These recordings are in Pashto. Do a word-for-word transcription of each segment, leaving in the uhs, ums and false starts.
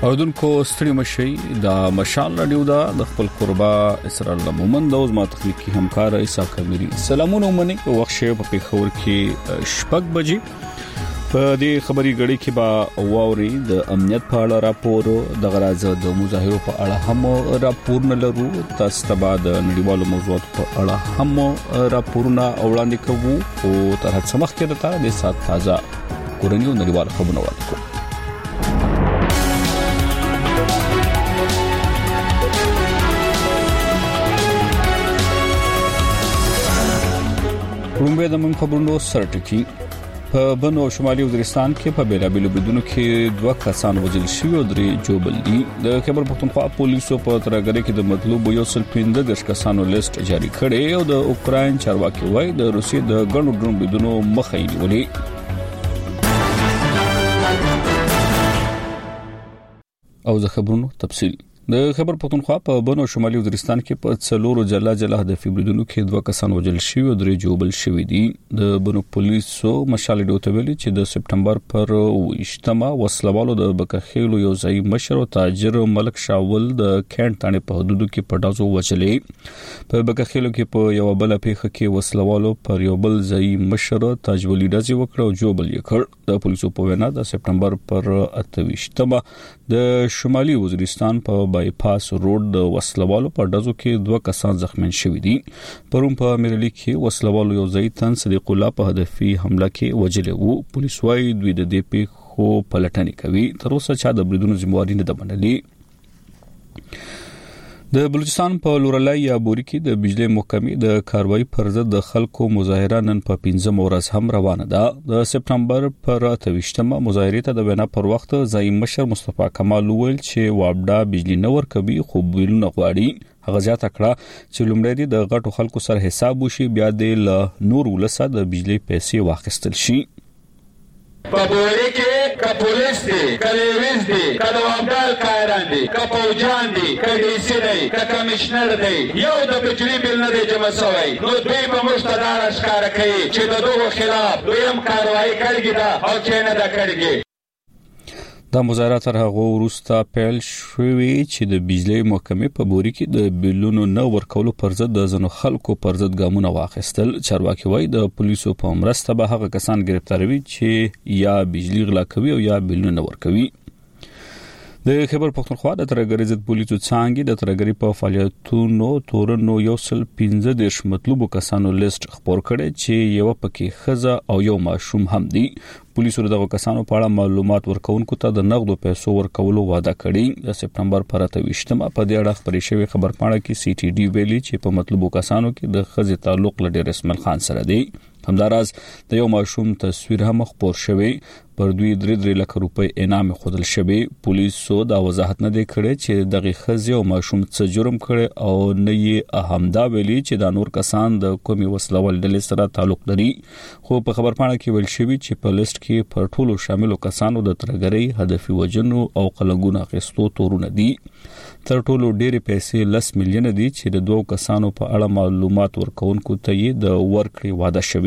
اودونکو ستړي مشي د مشال رادیو دا د خپل قربا اسرار لمومن د اوس ما تخنیکی همکار ایسا کمری سلامونه منی وخت شه په پیښور کې شپږ بجې په دې خبري غړي کې با واوري د امنیت په اړه راپور د غراز د مظاهرو په اړه هم راپور نه لرو تاسو ته بعد نړیوالو موضوعات په اړه هم راپورونه وړاندې کوو او تر هڅه مخکې راته د سات تازه کورنیو نړیوال خبرونه وکړو. رومبه د من خبرونو سرټکی په بنو شمالي وزیرستان کې په بیلابیلو بدونو کې دوه کسان وژل شوي او درې جوړل دي. د خبر پښتونخوا پولیسو په ترګری کې د مطلوب یو سل پنځه دیرش کسانو لیست جاری کړي او د اوکرين چارواکي وایي د روسي د ګڼو ډرون بدونو مخه یې نیولې. او د خبرونو تفصیل د خبر پښتونخوا په بنو شمالي وزیرستان کې په څلورو جلا جلا هدفي بریدونو کې دوه کسان وژل شوي او درې جوړل شوي دي. د بنو پولیسو مشال ډوتویلی چې د سپټمبر پر وشتمه وسلوالو د بکخېلو یو ځای مشر او تاجر ملک شاول د کینټ تانه په حدودو کې پټازو وچلې. په بکخېلو کې په یو بل پیښه کې وسلوالو پر یو بل ځای مشر تاجولی دازي وکړ او جوړل یې کړ. د پولیسو په وینا د سپټمبر پر اته وشتمه د شمالي وزیرستان په بای پاس روډ د وسلوالو په ډزو کې دوه کسان زخمین شوي دي. پرون په امرلی کې وسلوالو یو ځای تن صدیق الله په هدفي حمله کې وژل وو. پولیس وايي دوی د دې پیښو پلټنې کوي. تر اوسه چا د بریدونو ذمہواری نه ده منلې. د بلوچستان په لورلای یا بوري کې د بجلی محکمې د کاروایی پر ضد د خلکو مظاهره نن په پنځم ورځ هم روانه ده. د سپټمبر پر اته وشتمه مظاهره ته د وینا پر وخت ځای مشر مصطفی کمال ویل چې وابډا بجلی نه ورکوي خو بیلونه غواړي. هغه ځات کړه چې لومړی د غټو خلکو سره حساب وشي بیا د نور ولسه د بجلی پیسې واخیستل شي. په بوري کې کا پولیس دي کلیویز دي کله وابدال کاران دي کا پوجان دي کا ډي سي دي کا کمشنر دي یو د بجلی بیل نه دی جمع شوی نو دوی په مشتدار اشکار کوي چې د دوه خلاف دویم کاروایی کړی دا او چې نه دا کړی. دا مظاهره تر هغه وروسته پیل شوې چې د بجلی محکمې په بوري کې د بیلونو نه ورکولو پر ضد د ځنو خلکو پر ضد ګامونه واخیستل. چارواکي وایي د پولیسو په مرسته به هغه کسان گرفتاروي چې یا بجلی غلا کوي او یا بیلونه نه ورکوي. د خبر پښتونخوا د ترګری ضد پولیسو څنګه د ترګری په فعالیتونو تورنو یو سل پنځه دیرش مطلوب کسانو لیست خبر کړي چې یو پکې خزه او یو ماشوم هم دي. پولیسو دغه کسانو په اړه معلومات ورکونکو ته د نغدو پیسو ورکولو وعده کړې. د سپټمبر پر اته وشتمه په دې اړه خبري شوی خبر پاڼه کې سی ټي ډي ویلي چې په مطلوبو کسانو کې د خزه تعلق لډیر اسماعیل خان سره دی. همداراز د یو ماشوم تصویر هم خبر شوی پر دوی درې درې لک روپۍ انعام خودل شوی. پولیسو دا وضاحت نه دی کړی چې دغه خزه او ماشوم څه جرم کړي او نه یې اهمدا ویلي چې دا نور کسان د کومي وسلوال ډلې سره تعلق لري. خو په خبر پاڼه کې ویل شوی چې په لیست کې پر ټولو شاملو کسانو د ترګری هدفي وجنو او قلنګونو اخیستو تورونه دي. تر ټولو ډېرې پیسې لس میلیون دي چې د دوه کسانو په اړه معلومات ورکونکو ته یې د ورکړې وعده شوی.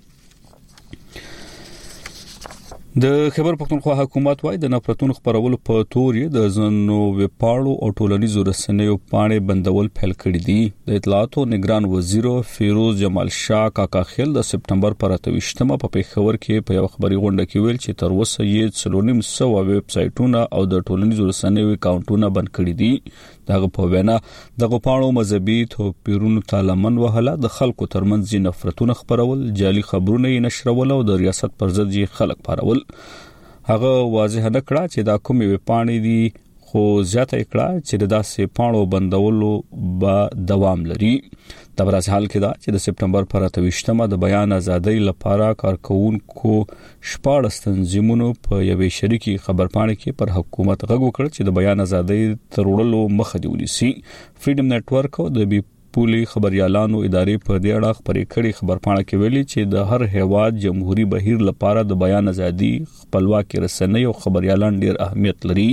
د خبر پښتونخوا حکومت وايي د نفرتونو خبرولو په تور یې د زنو وپاړو او ټولنیزو رسنیو پاڼې بندول پیل کړي دي. د اطلاعات او نگران وزیر فیروز جمال شاه کاکا خیل د سپټمبر پر اته وشتمه په پیښور کې په یو خبري غونډه کې ویل چې تر اوسه یې څلورنیم سو ویب سایټونه او د ټولنیزو رسنیو اکاونټونه بند کړي دي. دغه په وینا دغه پاڼو مذهبي توپیرونو ته لمن وهله د خلکو ترمنځ نفرتونه خبرول جعلي خبرونه یې نشرول او د ریاست پر ضد یې خلک پارول. هغه واضح نه کړه چې دا کومې وپاڼې دي خو زیاته کړه چې د داسې پاڼو بندولو به دوام لري. د برازیل حال کې دا چې د سپټمبر پر اته وشتمه د بیان ازادۍ لپاره کارکونکو شپږ تنظیمونو په یوې شریکي خبرپاڼه کې پر حکومت غږ وکړ چې د بیان ازادۍ ترورلو مخه دی ونیسي. فریډم نتورک او د بي پولي خبريالانو ادارې په دې اړه خبرې کړي. خبرپاڼه کې ویلي چې د هر هیواد جمهوریت بهیر لپاره د بیان ازادي خپلواکي رسنۍ او خبريالان ډیر اهمیت لري.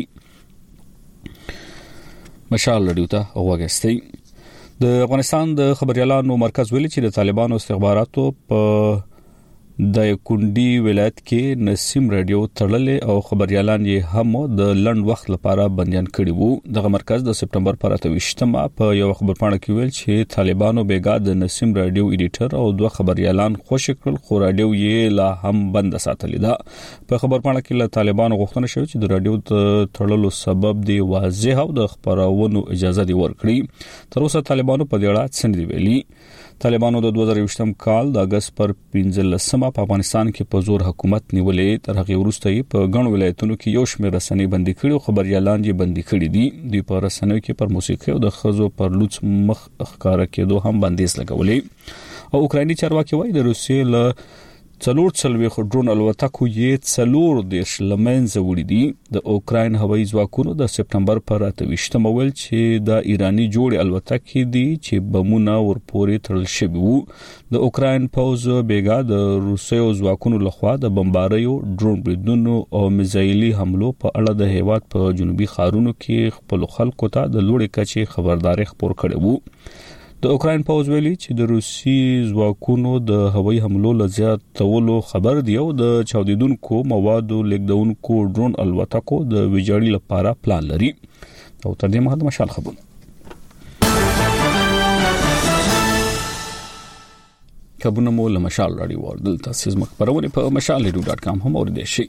مشال رادیو ته وګورئ. د افغانستان د خبريالانو مرکز ویلي چې د طالبانو استخباراتو په د کونډي ولایت کې نسیم رادیو تړلې او خبريالان یې هم د لند وخت لپاره بنديان کړي وو. دغه مرکز د سپټمبر پر اتهشتمه په یو خبرپاڼه کې ویل چې طالبانو بیګا د نسیم رادیو ایډیټر او دوه خبريالان خوشی کړل، خو رادیو یې لا هم بند ساتلی ده. په خبرپاڼه کې له طالبانو غوښتنه شوې چې د رادیو تړلو سبب دی واضح او د خبرونو اجازه دی ورکړي. تر اوسه طالبانو په دې اړه څه نه ویلي. طالبانو د دوه هزار یوولسم کال د اگست پر پنځلسمه په افغانستان کې په زور حکومت نیولې. تر هغه وروسته یې په ګڼو ولایتونو کې یو شمېر رسنۍ بندي کړي او خبريالان یې بندي کړي دي. دوی په رسنیو کې پر موسیقي او د خزو پر لوڅ مخ ښکارا کېدو هم بندیز لګولې. او اوکرایني چارواکي وایي د روسیې له څلور څلوي ډرون الوتکو یې څلور دیش لمنځه وړي دي. د اوکراین هوایي ځواکونو د سپټمبر پر اتهشتمه ویل چې د ایرانی جوړ الوتکې دي چې بمونه ورپورې تړل شوي وو. د اوکراین پوز بیګا د روسیو ځواکونو لخوا د بمباریو، ډرون بریدونو او میزایلي حملو په اړه د هیواد په جنوبي ښارونو کې خپل خلکو ته د لوړې کچې خبرداري خپور کړې وو. د اوکراین پوز ویلي چې د روسي ځواکونو د هوایي حملو لزیاتولو خبر دی او د چاودیدونکو موادو لیکدونکو ډرون الوتکو د ویجاړي لپاره پلان لري. او تر دې مهال مشال خبرونه خبرونه مو له مشال رادیو وردل تاسیس مخبرونه په مشال رادیو ډاټ کام هم اوریدئ شئ.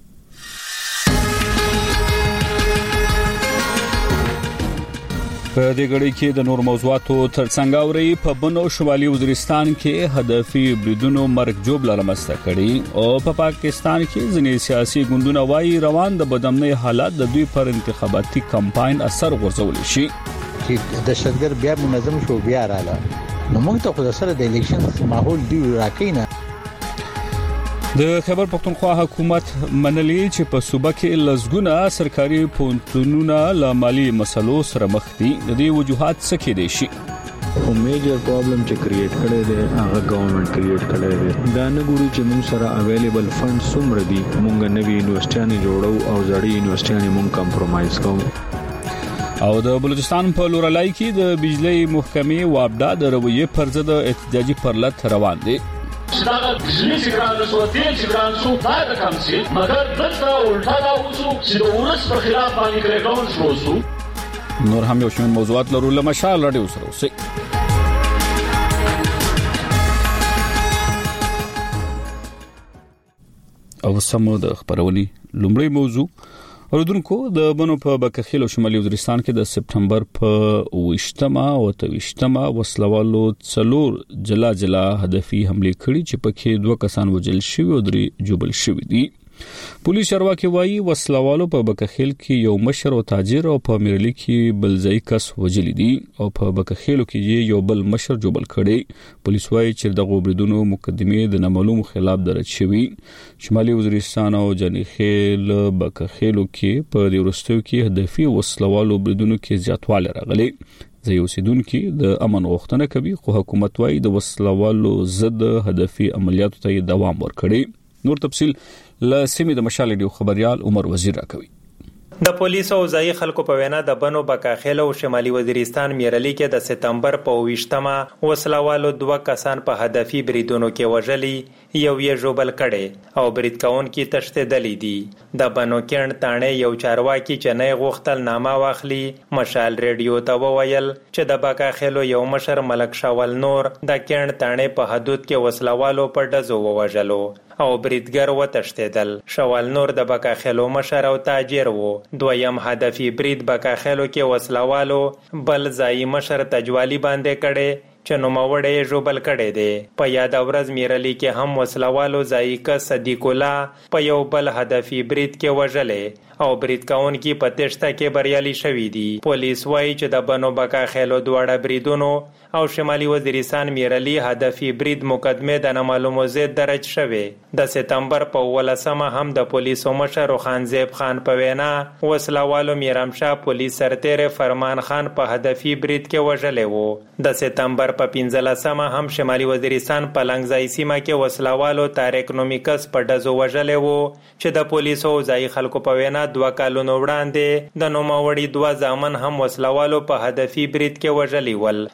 په دې غړي کې د نور موضوعاتو ترڅنګ اوري په بنو شمالي وزیرستان کې هدفي بریدونو مرګ جوړ لرمسته کړي او په پا پاکستان کې ځینې سیاسي ګوندونه وايي روان د بدامنۍ حالات د دوی پر انتخاباتي کمپاین اثر غورځول شي. چې د شتګر بیا منظم شو بیا رااله نو موږ ته خو سره د الیکشن ماحول دی راکینه. د خیبر پختونخوا حکومت منلي چې په صوبه کې لزګونه سرکاري پونتونونه له مالی مسلو سره مخ دي. د دې وجوهات څه کې دي شي؟ او میجر پرابلم چې کریټ کړي دي هغه ګورنمنت کریټ کړي دي. دا نه ګوري چې موږ سره اویلیبل فند څومره دي. موږ نوې یونیورسيټي جوړو او ځړې یونیورسيټي موږ کمپرمایز کوو. او د بلوچستان په لورلای کې د بجلی محکمې وابډا د رویې پر ضد احتجاجي پرلط روان دي. دا بجلی سیګران سو تیل سیګران سو دا کم سي مګر دلته الټا دا وسو چې د ورس په خلاف باندې کړهګون شو سو. نور هم یو شمېر موضوعات لرو له مشال رادیو سره اوسئ. او سمو د خبرونې لومړی موضوع اوردونکو د بنو په بکخیل او شمالي وزیرستان کې د سپټمبر په وشتمه او توشتمه وسلوالو څلور جلا جلا هدفي حمله کړي چې پکې دوه کسان وژل شوي او درې جوبل شوي دي. پولیس چارواکي وایي وسلوالو په بکخیل کې یو مشر او تاجر او په میرلی کې بل ځای کس وژل دي او په بکخیل کې یو بل مشر جوبل کړي. پولیس وایي چې دغه بریدونو مقدمه د نامعلوم خلاف درج شوی. شمالي وزیرستان او جنیخیل بکخیل کې په دې ورستو کې هدفي وسلوالو بریدونو کې زیاتوالی راغلی. ځای اوسیدونکو د امن غوښتنه کوي خو حکومت وایي د وسلوالو ضد هدفي عملیاتو ته دوام ورکړي. نور تفصيل ل سیمې د مشال ډیو خبريال عمر وزیر راکوي. د پولیسو او ځای خلکو په وینا د بنو بکاخیل او شمالي وزیرستان میرلی کې د سپتمبر په ویشتمه وسلوالو دوه کسان په هدفي بریدونو کې وژلي، یو یې ژوبل کړي او برید کوونکي تښتېدلي دي. د بنو کیڼ تاڼې یو چارواکي چې نه غوښتل نامه واخلي مشال ریډیو ته وویل چې د بکاخیلو یو مشر ملک شاول نور د کیڼ تاڼې په حدود کې وسلوالو په ډزو ووژلو او بریدګر وتښتېدل. شاول نور د بکاخیلو مشر او تاجر وو. دویم هدفي برید بکاخیلو کې وسلوالو بل ځای مشر تجوالی باندې کړي چې نوموړی ژوبل کړی دی. په یاد ورځ میرلی کې هم وسلوالو ځایکه صدیق الله په یو بل هدفي برید کې وژلې او برید کوونکي په تشته کې بریالي شوي دي. پولیس وایي چې د بنو بکاخیلو دواړه بریدونو او شمالي وزیرستان میرلی هدفي برید مقدمه د نامعلومو ضد درج شوی. د سپتمبر په ولسمه هم د پولیسو مشر خانزیب خان په وینا وسلوالو میرامشاه پولیس سرتیر فرمان خان په هدفي برید کې وژلی وو. د سپتمبر په پنځلسمه هم شمالي وزیرستان په لنګځای سیمه کې وسلوالو طارق نومیکس په ډزو وژلی وو چې د پولیسو او ځایي خلکو په وینا دوه کالونو وړاندې د نوموړي دوه زامن هم وسلوالو په هدفي برید کې وژلي ول. دغه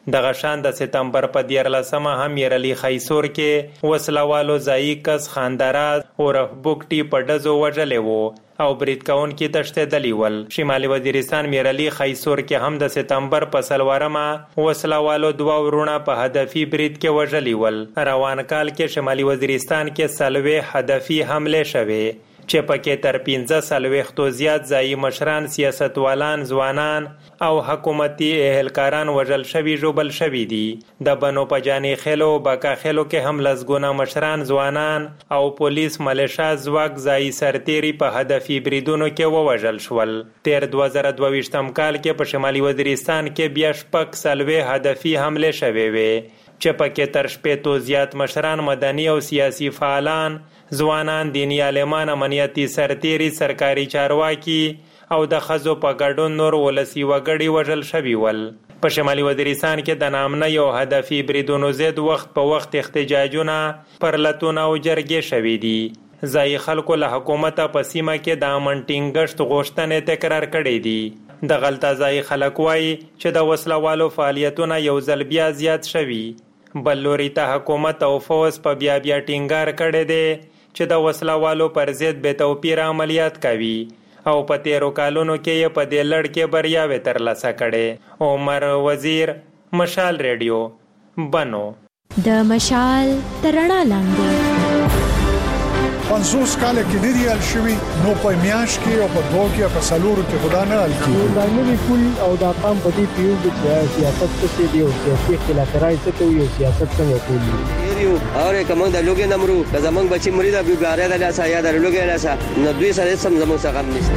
شان د سپتمبر په دیارلسمه هم میرعلی خیسور کې وسلوالو ځایي کس خاندراز او رهبوکټي په ډزو وژلې وو او برید کوونکي تښتېدلي ول. شمالي وزیرستان میرعلی خیسور کې هم د سپتمبر په څلورمه وسلوالو دوه ورونه په هدفي برید کې وژلي ول. روان کال کې شمالي وزیرستان کې څلوېښت هدفي حملې شوې چې پکې تر پنځه څلوېښتو زیات ځایي مشران، سیاستوالان، ځوانان او حکومتي اهلکاران وژل شوي ژوبل شوي دي. د بنو په جاني خیلو باکا خیلو کې هم لسګونه مشران، ځوانان او پولیس ملیشا ځواک ځایي سرتیري په هدفي بریدونو کې ووژل شول. تیر دوه زره دوه ویشتم کال کې په شمالي وزیرستان کې بیا شپږ څلوېښت هدفي حملې شوې وې چې پکې تر شپېتو زیات مشران، مدني او سیاسي فعالان، ځوانان، دیني عالمان، امنیتي سرتیري، سرکاري چارواکي او د ښځو په ګډون نور ولسي وګړي وژل شوي ول. په شمالي وزیرستان کې د نامنۍ او هدفي بریدونو ضد وخت په وخت احتجاجونه، پرلتونه او جرګې شوي دي. ځایي خلکو له حکومته په سیمه کې د امن ټینګښت غوښتنې تکرار کړې دي. د غلطه ځایي خلک وایي چې د وسلوالو فعالیتونه یو ځل بیا زیات شوي. بل لوري ته حکومت او فوز په بیا بیا ټینګار کړی دی چې د وسلوالو پر ضد بې توپیره عملیات کوي او په تیرو کالونو کې یې په دې لړ کې بریاوې ترلاسه کړې. عمر وزیر، مشال ریډیو، بنو. د مشال تر رڼا لاندې پنځوس کاله کې ډېری حل شوي، نو په میاشت کې او په دوه کې په څلورو کې خدا نه حل کیږي. دا نوې کول او دا قام په دې پیو چې سیاست څه دی او سیاسي اختلافات څه کوي او سیاست څنګه کوي. یو اور کوم د لوګي نمرو د زمنګ بچي مرید ابو ګاره د لاسه یا د لوګي لاسه نو دوی سره سم زمو څخه غم نشته.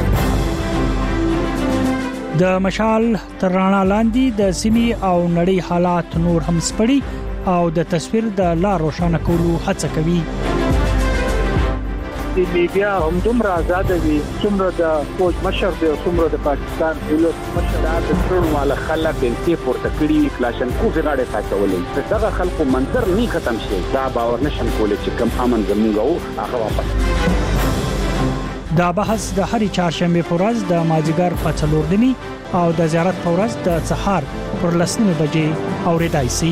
د مشال تر رڼا لاندې د سیمې او نړۍ حالات نور هم سپړي او د تصویر د لار روښانه کولو هڅه کوي. د میډیا هم دومره آزاد دي څومره د فوج مشر دی او څومره د پاکستان دولت مشر د ټول مال خلک انتي پورته کړي کلاشن کو غاړه ساتولې دغه خلکو منظر نه ختم شي. دا باور نشم کولای چې کم امن زموږ او هغه واپس. دا بحث د هرې چهارشنبه په ورځ د مازیګر په څلور دني او د زیارت په ورځ د سهار پر لسنیمه بجې اورېدای شي.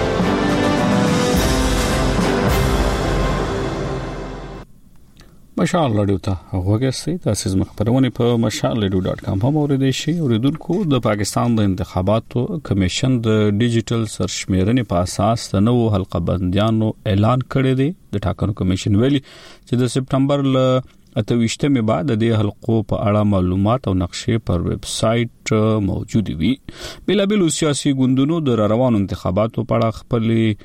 مشال رادیو ته وګورئ. تاسو زموږ خبرونه په مشال رادیو ډاټ کام هم اوریدئ شئ. اوریدونکو، د پاکستان د انتخاباتو کمیشن د ډیجیټل سرشمیرنې په اساس د نوو حلقه بندیانو اعلان کړی دی. د ټاکنو کمیشن ویلي چې د سپتمبر ل اته ویشتمه بعد د حلقو په اړه معلومات او نقشې پر ویب سټ موجود وي. بلابل سیاسي ګوندونو د روانو انتخاباتو په اړه خپل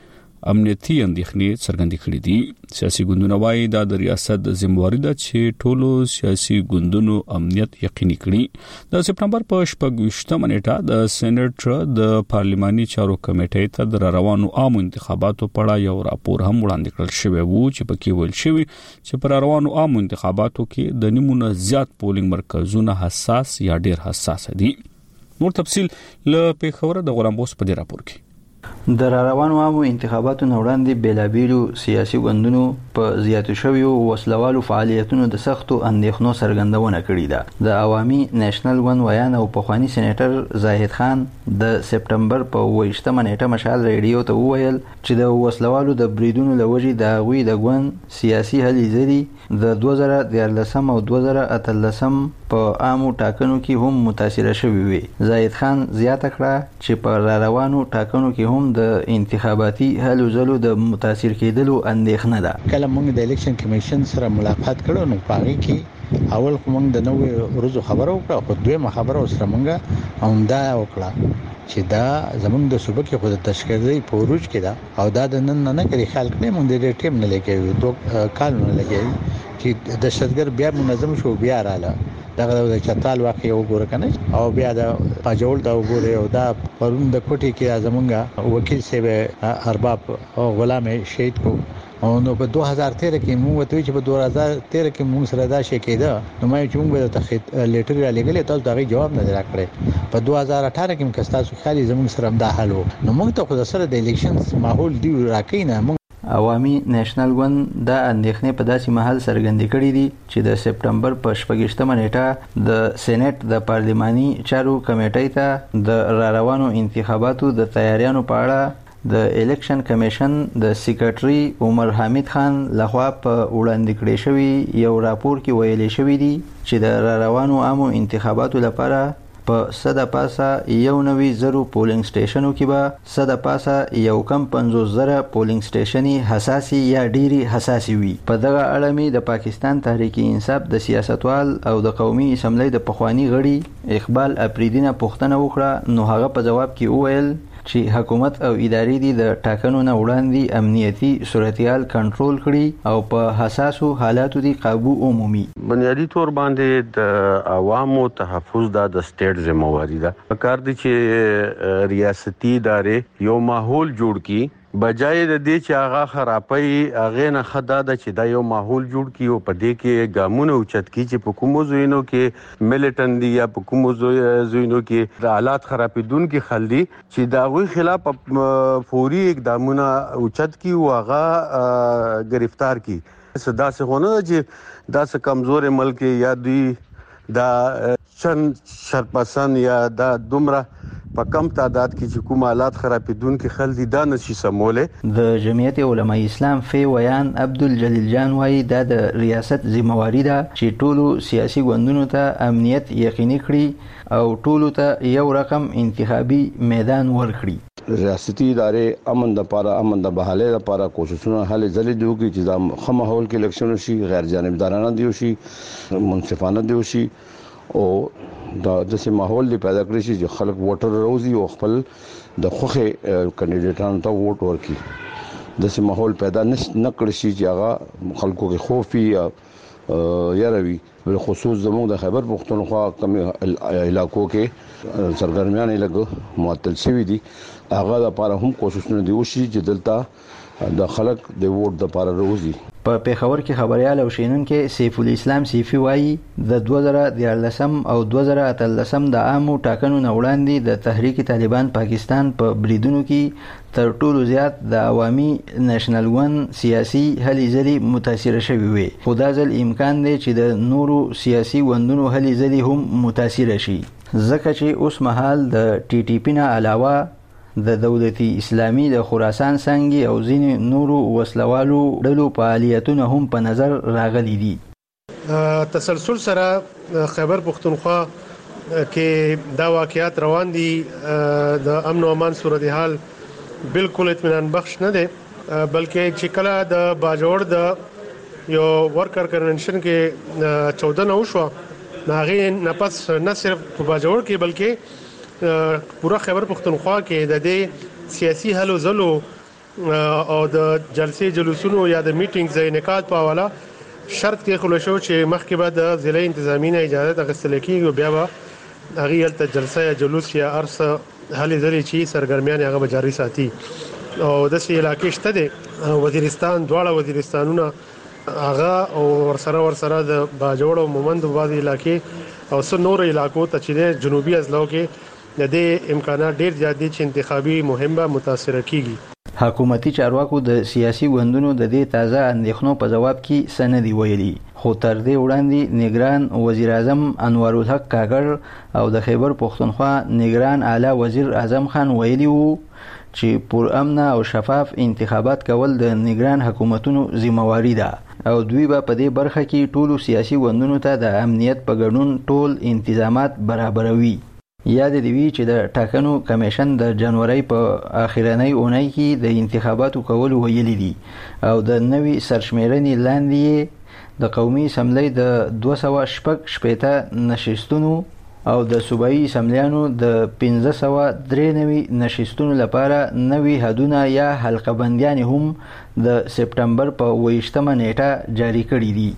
امنیتي اندېښنې څرګندې کړې دي. سیاسي ګوندونه وايي دا د ریاست د ذمہواری ده چې ټولو سیاسي ګوندونو امنیت یقیني کړي. د سپتمبر په شپږویشتمه نیټه د سېنات د پارلماني چارو کمیټې ته د روانو عامو انتخاباتو په اړه یو راپور هم وړاندې کړل شوی وو چې پکې ویل شوی چې پر روانو عامو انتخاباتو کې د نیمونه زیات پولینګ مرکزونه حساس یا ډېر حساس دي. نور تفصیل له پیښور د غلام بوس په دې راپور کې. د روانو عامو انتخاباتو وړاندې بیلابیلو سیاسي ګوندونو په زیاتو شویو وسلوالو فعالیتونو د سختو اندېښنو څرګندونه کړې ده. د عوامي نېشنل ګوند ویان او پخوانی سېنیټر زاهد خان د سپتمبر په اوویشتمه نیټه مشال ریډیو ته وویل چې د وسلوالو د بریدونو له وجې د هغوی د ګوند سیاسي هلې ځلې د دوه زره دیارلسم او دوه زره اتلسم په عامو ټاکنو کې هم متاثره شوي وي. زاهد خان زیاته کړه چې په روانو ټاکنو کې هم د انتخاباتي هلو ځلو د متاثر کېدلو اندېښنه ده. کله موږ د الیکشن کمیشن سره ملاقات کړو نو پاره کې اول کوم د نوې ورځو خبرو وکړه، خو دویمه خبره سره موږ همدا وکړه چې دا زمونږ د صوبې کې خود تشکیلي پروژ کې دا او دا د نن نه کړي خلک نه مونږ د ټیم نه لګي دوه کال نه لګي چې دهشتګر بیا منظم شو بیا رااله دغه د چتال واقع وګوره کنه او بیا د پاجول دا وګوره او دا پرون د کوټي کې زمونږ وکیل سیب ارباب او غلام شهید کو او نو په دوه هزار تیره کې موږ ته چې په دوه هزار تیره کې موږ سره دا شي کېده نو مې چې موږ ته لیټر را لګلې تاسو دا جواب نه راکړې. په دوه هزار اټھارہ کې کستا سو خالي زموږ سره دا حل نو موږ ته خو سره د الیکشن ماحول دی راکې نه عوامي نېشنل ګوند د اندېښنې په داسې مهال څرګندې کړې دي چې د سپټمبر په شپږشتمه نیټه د سېنات د پارلماني چارو کمیټې ته د را روانو انتخاباتو د تیاریانو په اړه د الیکشن کمیشن د سیکریټري عمر حمید خان لخوا په وړاندې کړی شوی یو راپور کې ویلي شوی دی چې د را روانو عامو انتخاباتو لپاره په صد پاسه یو نوي زرو پولینګ سټیشنو کې به صد پاسه یو کم پنځوس زره پولینګ سټیشني حساسي یا ډيري حساسي وي. په دغه اړه می د پاکستان تحریک انصاف د سیاستوال او د قومي اسمبلی د پخوانی غړي اقبال اپریدینه پوښتنه وکړه، نو هغه په جواب کې وویل چې حکومت او ادارې دي د ټاکنو نه وړاندې امنیتي صورتحال کنټرول کړي او په حساسو حالاتو دي قابو عمومي. بنیادی طور باندې د عوامو تحفظ د سټیټ ذمہواری ده. کار دي چې ریاستي ادارې یو ماحول جوړ کړي بجای د دې چې هغه خرابای هغه نه خدا د چې دا یو ماحول جوړ کیو په دې کې ګامونه اوچت کی چې په کومو زوینو کې ملیټن دی یا په کومو زوینو کې د حالات خرابیدون کې خلدي چې دا غوي خلاف فوري اقدامونه اوچت کی او هغه گرفتار کی. صدا څنګه چې دا څه کمزور ملک یا دوی دا چن شرپسند یا دا دومره په کم تعداد کې چې کوم حالات خرابیدون کې خلدي دا نشي سموله. د جمعیت علماء اسلام فی ویان عبدالجلیل جان وایي دا د ریاست ذمہواری ده چې ټولو سیاسي ګوندونو ته امنیت یقیني کړي او ټولو ته یو رقم انتخابي میدان ورکړي. ریاستي ادارې امن د پاره امن د بحاله د پاره کوششونه هلې ځلې دی چې چې خو ماحول کې الیکشن شي، غیر جانبدارانه دی شي، منصفانه دی شي او دا د سه ماحول دی پیدا کړی شي چې خلک ووټر روزي او خپل د خوخه کینډیډیټانو ته ووټ ورکړي. د سه ماحول پیدا نه کړی شي چې هغه خلکو کې خوف یا یاروي. بل خصوص زموږ د خیبر پختونخوا کم علاقو کې سرګرمیان لګ معطل شوی دي، هغه لپاره هم کوششونه دی وشي چې دلته د خلک د ووټ د لپاره روزي. په پیښور کې خبريال او شینونکو سیف الاسلام سیفي وایي د دوه زره دیارلسم او دوه زره اتلسم د عامو ټاکنو نه وړاندې د تحریک طالبان پاکستان په بریدونو کې تر ټولو زیات د عوامي نېشنل ګوند سیاسي هلې ځلې متاثر شوي وي، خو دا ځل امکان دی چې د نورو سیاسي ګوندونو هلې ځلې هم متاثر شي، ځکه چې اوس مهال د ټي ټي پی نه علاوه د دولتي اسلامي د خراسان څنګه او ځینې نورو وسلوالو ډلو فعالیتونه هم په نظر راغلي دي. تسلسل سره خیبر پختونخوا کې دا واقعیات روان دي، د امن او امان صورتحال بالکل اطمینان بخش نه دي، بلکې چې کله د باجوړ د یو ورکر کنونشن کې چودہ نه وشو ناغې نه پس نه صرف په باجوړ کې بلکې پورا خیبر پختونخوا کې د دې سیاسي هلو ځلو او د جلسې جلوسونو یا د میټینګز انعقاد په حواله شرط کې خلک شو چې مخکې بعد د ضلع انتظامی نه اجازه تغسل کیږي، بیا به هغه یلته جلسه یا جلوس یا ارس هلې ځلې چې سرګرمیان هغه جاری ساتي. او د سې علاقې شته د وزیرستان دواړه وزیرستانونه هغه او ورسره ورسره د باجوړ او مومند بعض علاقې او څو نور علاقو ته چې جنوبي اضلاع کې د دې امکانات ډېر زیات دي چې انتخابي مهم به متاثر کیږي. حکومتي چارواکو د سیاسي ګوندونو د دې تازه اندېښنو په جواب کې سندې ویلي، خو تر دې وړاندې نگران وزیر اعظم انوار الحق کاکړ او د خیبر پختونخوا نگران اعلی وزیر اعظم خان ویلي وو چې پر امن او شفاف انتخابات کول د نگران حکومتونو ذمہواری ده او دوی به په دې برخه کې ټولو سیاسي ګوندونو ته د امنیت په ګډون ټول انتظامات برابروي. یاد دی وی چې د ټاکنو کمیشن د جنوري په اخیرنۍ اونۍ کې د انتخاباتو کول ویلي دي او د نوي سرشمیرنې لاندې د قومي اسمبلی د دوه سوه شپږ شپېته نشستونو او د صوبایي اسمبلیانو د پنځه سوه درې نوي نشستونو لپاره نوي حدونه یا حلقه بندیان هم د سپټمبر په اوویشتمه نیټه جاری کړي دي.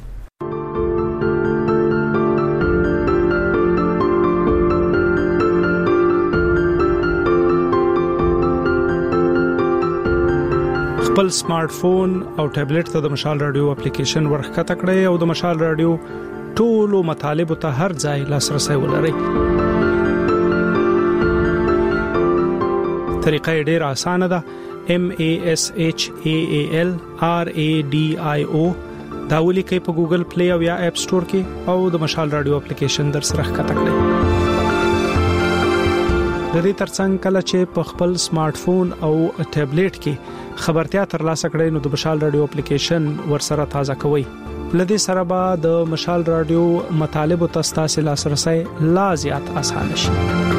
خپل سمارټ فون او ټابلیټ ته د مشال رادیو اپلیکیشن ورخکته کړئ او د مشال رادیو ټولو مطالب ته هر ځای لاسرسي ولرئ. طریقه ډیره اسانه ده. M A S H A A L R A D I O دا ولیکئ په ګوګل پلی او یا اپ سٹور کې او د مشال رادیو اپلیکیشن در سره ښکته کړئ. د دې ترڅنګ کله چې په خپل سمارټ فون او ټابلیټ کې خبرتیا ترلاسه کړئ نو د مشال رادیو اپلیکیشن ورسره تازه کوئ. لدې سره به د مشال رادیو مطالب او تاسو لاسرسي لا زیات اسانه شي.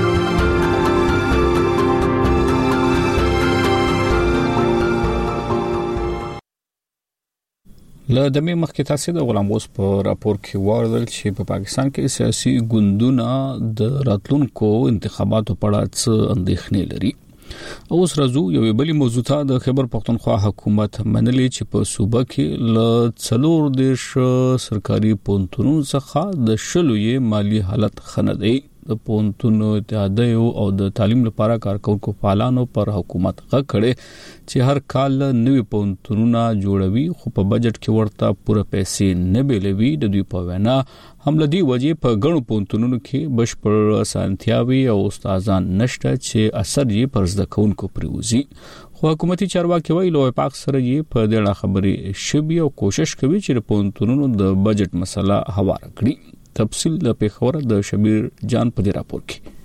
له دمه مخکې تاسو د غلام اوس په راپور کې وردل چې په پاکستان کې سیاسي ګوندونه د راتلونکو انتخاباتو په اړه څه اندېښنې لري. اوس راځو یو بلی موضوع ته. د خیبر پختونخوا حکومت منلې چې په صوبه کې ل څلور دیش سرکاري پونتونو څخه د شلو یې مالی حالت خنه دی. د پونتونو اتحادیو او د تعلیم لپاره کارکونکو فعالانو پر حکومت غږ کړي چې هر کال نوې پونتونونه جوړوي خو په بجټ کې ورته پوره پیسې نه بیلوي. د دوی په وینا حمله دی وجې په غنو پونتونونو کې بشپړ اسانتیاوي او استادان نشته چې اثر یې پر زده کوونکو پریوزي. خو حکومتي چارواکي وایي لوی پاک سره یې په دې اړه خبرې شوي او کوشش کوي چې پونتونونو د بجټ مسله هواره کړي. تفصیل د پیښور د شبیر جان په دې راپور کې.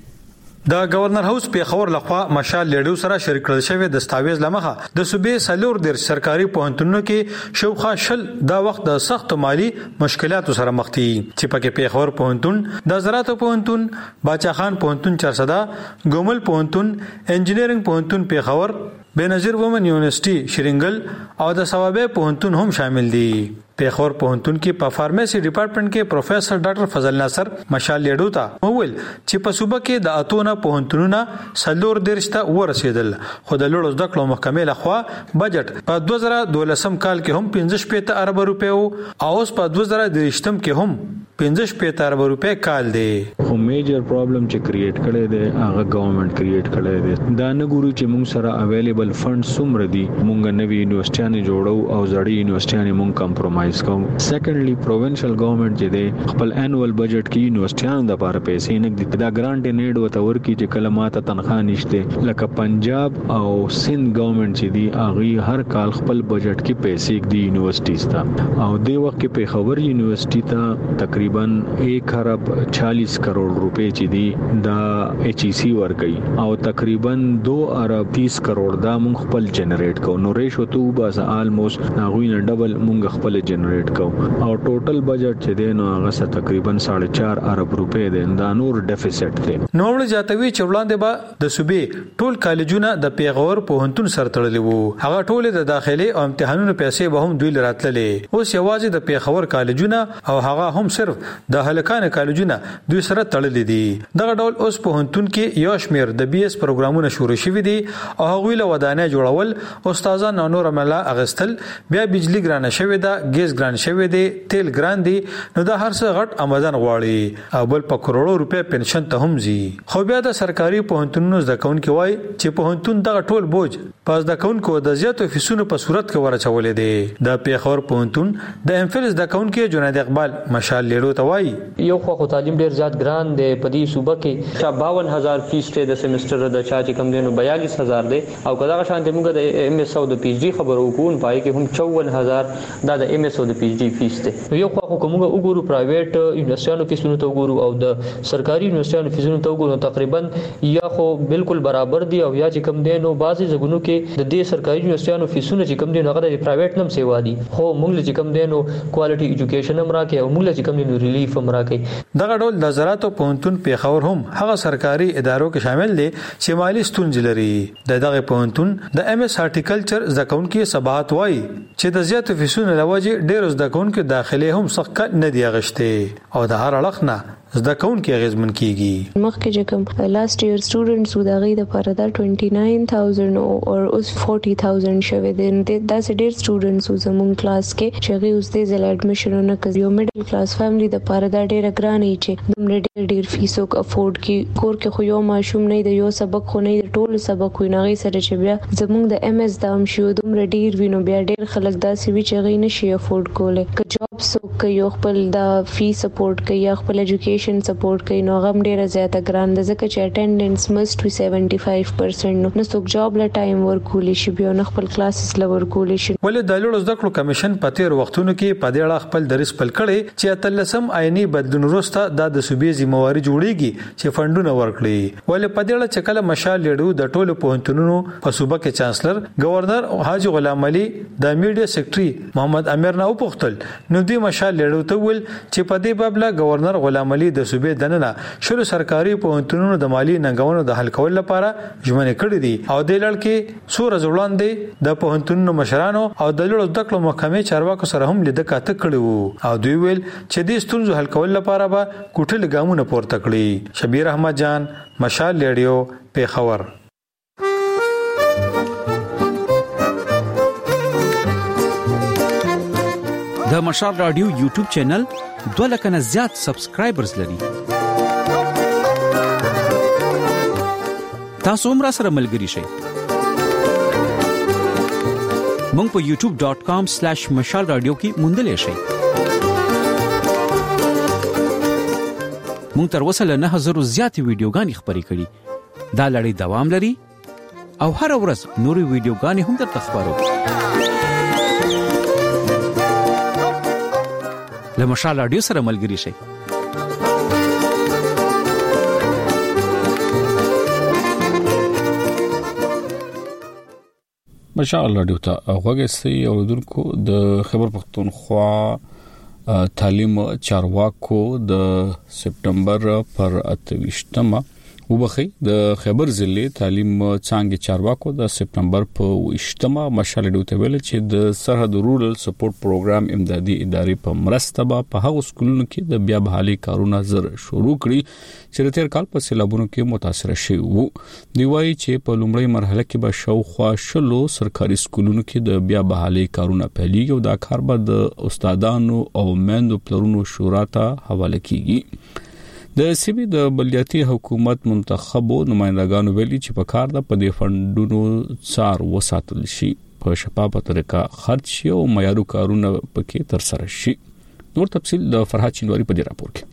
د گورنر هاوس پیښور لخوا مشال لیډو سره شریک کړل شوی دستاویز لمخه د صوبې سلور د سرکاري پوهنتونونو کې شوخه شل دا وخت د سخت مالی مشکلاتو سره مخ دي چې پکې پیښور پوهنتون، د زراعت پوهنتون، باچا خان پوهنتون چرسدا، ګومل پوهنتون، انجینرینګ پوهنتون پیښور، بنظیر وومن یونیورسيټي شرینګل او د ثوابه پوهنتون هم شامل دي. پیښور پوهنتون کې په فارمیسي ډپارټمنټ کې پروفیسور ډاکټر فضل ناصر مشال لیډو ته وویل چې په صوبه کې د اتونه پوهنتونونو سلور درشته ورسېدل خو د لوړو زده کړو محکمې لخوا بجټ په دوه زره دولسم کال کې هم پنځه شپږ ارب روپیه او اوس په دوه زره درشتم کې هم پنځه شپږ ارب روپیه کال دی. خو میجر پرابلم چې کریټ کړي دی هغه گورنمنت کریټ کړي دی. دا نه ګوري چې موږ سره اویلیبل فند څومره دي. موږ نوې یونیورسيټي جوړو او زړې یونیورسيټي موږ کمپرمایز کوم. سیکنډلی پروینشل گورنمنت چې دی خپل انوال بجټ کې یونیورسيټي د لپاره پیسې نه دي. دا ګرانټ نیډ وته ورکی چې کلمات تنخواه نشته لکه پنجاب او سند گورنمنت چې دی هغه هر کال خپل بجټ کې پیسې دی یونیورسيټیز ته او د وخت کې پیښور یونیورسيټي ته تقریبا ایک ارب چالیس کروڑ روپے چې دی دا ایچ ای سی ورکي او تقریبا دو ارب تیس کروڑ دا مونږ خپل جنریټ کو. نو ریشو تو بس آلموست هغه نه ډبل مونږ خپل جنریټ کو او ټوټل بجټ چې دی نو هغه تقریبا ساڑھے چار ارب روپے دی. دا نور ډیفیسټ دی. نو ول جاتوي چې وړاندې به د صوبې ټول کالجونه د پیښور پوهنتون سره تړلي وو. هغه ټول د داخلي او امتحانونو پیسې به هم دوی لراتللې. اوس یوازې د پیښور کالجونه او هغه هم صرف د هلکان کالجونه دوی سره تړلې دي. دغه ډول اوس پوهنتون کې یو شمیر د بي اس پروګرامونه شروع شوي دي او هغوی له ودانۍ جوړول، استادان نور عمله اغستل، بیا بجلی ګرانه شوې ده، ګیس ګران شوې دي، تیل ګران دي. نو دا هر څه غټ آمدن غواړي او بل په کروڑو روپے پنشن ته هم زی. خو بیا د سرکاري پوهنتونونو زده کوونکي وای چې پوهنتون دغه ټول بوج پاس د کوونکو د زیاتو فیسونو په صورت کې ورچولې دي. د پیښور پوهنتون د ام فل زده کوونکي جنید اقبال مشال لیډو ته وای یو خو تعلیم ډیر زیات ګران دی په دې صوبه کې چې باون هزار فیس ته د سیمستر د چا چې کم دینو بیالیس هزار دی او کله شانته موږ د ام اس او د پی ایچ ډی خبرو کوون پای کې هم چوون هزار دا د ام اس او د پی ایچ ډی فیس دی. یو خو کومه وګورو پرایویټ یونیورسيټانو فیسونو ته وګورو او د سرکاري یونیورسيټانو فیسونو ته وګورو تقریبا یا خو بالکل برابر دي او یا چې کم دینو بعضي ځګونو کې د دې سرکاري یونیورسيټانو فیسونه چې کم دینو هغه د پرایویټ نم سیوا دي. خو موږ چې کم دینو کوالټي ایجوکیشن هم راکې او موږ چې کم دینو ریلیف هم راکې. دغه ډول د زراعت پوهنتون پیښور هم هغه سرکاري ادارو کې شامل دي چې مالی ستونزې لري. د دغه پوهنتون د ام اس هارټیکلچر زکونکي صباحت وای چې د زیاتو فیسونو لوجه ډېر زکونکي داخلي هم سخت نه دی غشته او د هر اړخ نه زده کوونکي غیزمن کیږي. مخکې چې کوم لاست ایئر سټوډنټس و دغه د پاره دا29 هزار او اوس forty thousand شوه دي. دا ډېر سټوډنټس زموږ کلاس کې چې غي اوس د زل اډمیشن نه کوي. یو میډل کلاس فیملی د پاره دا ډېر ګرانې چې دومره ډېر ډېر فیسو افورد کی کور کې خو یو ماشوم نه دی یو سبق خو نه دی ټول سبق وي نه غي سره چې بیا زموږ د ام اس دام شو دومره ډېر وینو بیا ډېر خلک دا سی وی چې غي نشي افورد کوله. که جاب سو کوي خپل دا فی سپورټ کوي خپل ایجوکیشن ایجوکیشن سپورټ کوي نو غم ډیره زیاته ګران ده ځکه چې اټینډنس مست وي سیونټي فایو پرسنټ نو څوک جاب له ټایم ورکول شي بیا نه خپل کلاسز لور کول شي. ولې د لوړ زده کړو کمیشن په تیر وختونو کې په دې اړه خپل درس پل کړي چې اتلسم آئینی بدلون وروسته د صوبې ذمہواری جوړیږي چې فندونه ورکړي. ولې په دې اړه چې کله مشال لیډو د ټولو پوهنتونونو په صوبه کې چانسلر گورنر حاجی غلام علي د میډیا سیکریټري محمد امیر نه وپوښتل نو دوی مشال لیډو ته ول چې په دې باب لا گورنر غلام علي د صوبې دننه شروع سرکاري پوهنتونونو د مالی ننګونو د حل کول لپاره ژمنه کړې دي او د لړ کې سور ځوړاندې د پوهنتونونو مشرانو او د لوړ زده کړو محکمې چارواکو سره هم لیدل کاته کړي وو او دوی ویل چې دې ستونزو حل کول لپاره به کوټل ګامونه پورته کړي. شبیر احمد جان مشال لیډیو پیښور. د مشال رادیو یوټیوب چینل دوه لکه نه زیات سبسکرایبرز لري. تاسو هم را سره ملګري شئ. مونږ په یوټیوب ډاٹ کام سلیش مشال رادیو کې موندلی شئ. مونږ تر اوسه له نه هزارو زیاتې ویډیوګانې خپرې کړي. دا لړۍ دوام لري او هر ورځ نورې ویډیوګانې هم درته خپرو. له مشال رادیو سره ملګري شئ. مشال رادیو ته غوږی اوریدونکو د خیبر پختونخوا تعلیم چارواکو د سپټمبر پر اتویشتمه وبخي د خیبر ضلع تعلیم څانګې چارواکو د سپټمبر په وشتمه مشال رادیو ته ویل چې د سرحد رورل سپورټ پروګرام امدادي ادارې په مرسته په هغو سکولونو کې د بیا بحالي کارونه زر شروع کړي چې د تیر کال په سیلابونو کې متاثر شوي وو. دی وايي چې په لومړی مرحله کې به شاوخوا شلو سرکاري سکولونو کې د بیا بحالي کارونه پیلېږي او دا کار به د استادانو او میندو پلرونو شورا ته حواله کیږي. د سیمې د بلدیاتي حکومت منتخبو نمائندګانو ویلي چې په کار د پدې فندونو څار وساتل شي په شفافه طریقه خرج شي او معیاري کارونه پکې تر سره شي. نور تفصیل د فرحات چینواری په دې راپور کې.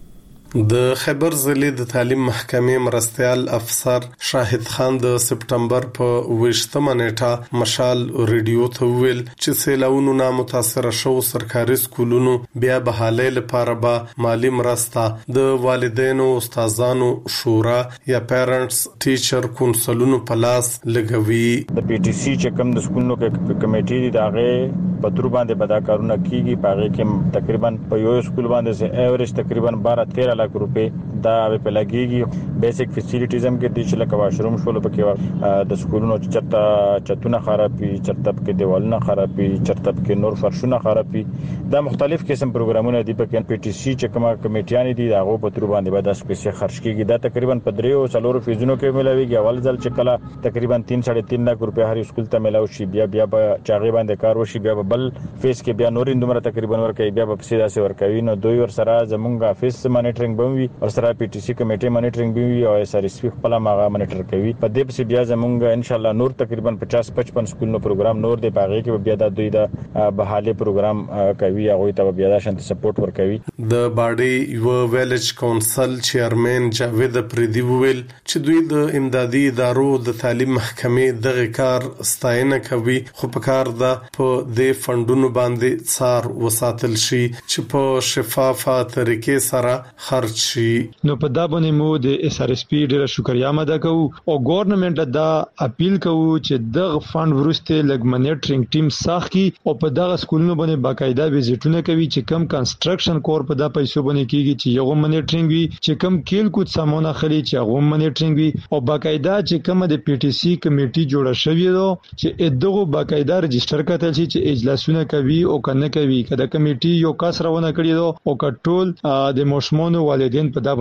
د خیبر ضلع د تعلیم محکمې مرستيال افسر شاهد خان د سپټمبر په وشتمه نیټه مشال ریډیو ته ویل چې سیلاونو نه متاثر شو سرکاري سکولونو بیا بحاله لپاره به مالی مرسته د والدینو استادانو شورا یا پیرنټس ټیچر کونسلونو په لاس لګوي. د پی ټی سی چې کوم د سکولونو کې کمیټې دي داغه په تر باندې بدا کارونه کیږي پاره کې تقریبا په یو سکول باندې سه ایوریج تقریبا بارہ تیرہ لک روپے دا په لګيږي. بیسیک فیسیلیټیز هم کې دي چې لکه واشروم شول پکې د سکولونو چرته چتونه خرابي چرته کې دیوالونه خرابي چرته کې نور فرشونه خرابي دا مختلف قسم پروګرامونه دي په پی ټی سی چې کومه کمیټیان دي داغه په تر باندې به داس پیسې خرج کیږي. دا تقریبا په دریو څلورو فیزونو کې ملاويږي. اول ځل چې کله تقریبا تین ساڑھے تین لک روپے هر سکول ته ملاوي شي بیا بیا په چاغي باندې کار وشي بیا بل فیس کې بیا نور اندمره تقریبا ورکوي بیا په سیده سي ورکوي. نو دوی ور سره زمونږه فیس مانیټرینګ بوي او سره پی ټی سی کمیټه مانیټرینګ بوي او اس ار اس پی خپل ماغه مانیټر کوي. په دې پس بیا زمونږ ان شاء الله نور تقریبا پچاس پچپن سکولونو پروګرام نور دی پاغي کې بیا د دوی د بحاله پروګرام کوي هغه ته بیا د شانت سپورټ ورکوي. د باډي یو ویلج کونسل چیرمن جاوید پردی ویل چې دوی د امدادي ادارو د تعلیم محکمې دغه کار ستاینه کوي خو په کار ده په دې فندونو باندې څار وساتل شي چې په شفافه طریقې سره خرج شي. نو په دا باندې مو د اس ار اس پی ډیره شکریا مده کوو او ګورنمنت دا اپیل کوو چې دغه فند ورسته لګ مانیټرینګ ټیم ساخ کی او په دغه سکولونو باندې باقاعده وزټونه کوي چې کم کنستراکشن کور په د پیسو باندې کیږي چې یو مانیټرینګ وي چې کم کیل کوت سامونه خلی چې هغه مانیټرینګ وي او باقاعده چې کم د پی ټی سی کمیټي جوړه شوی دی چې دغه باقاعده رجستر کتل شي چې اجلاسونه کوي او کنه کوي کله کمیټي یو کس راونه کړی دی او کټول د مشمونو والدین په دا باندې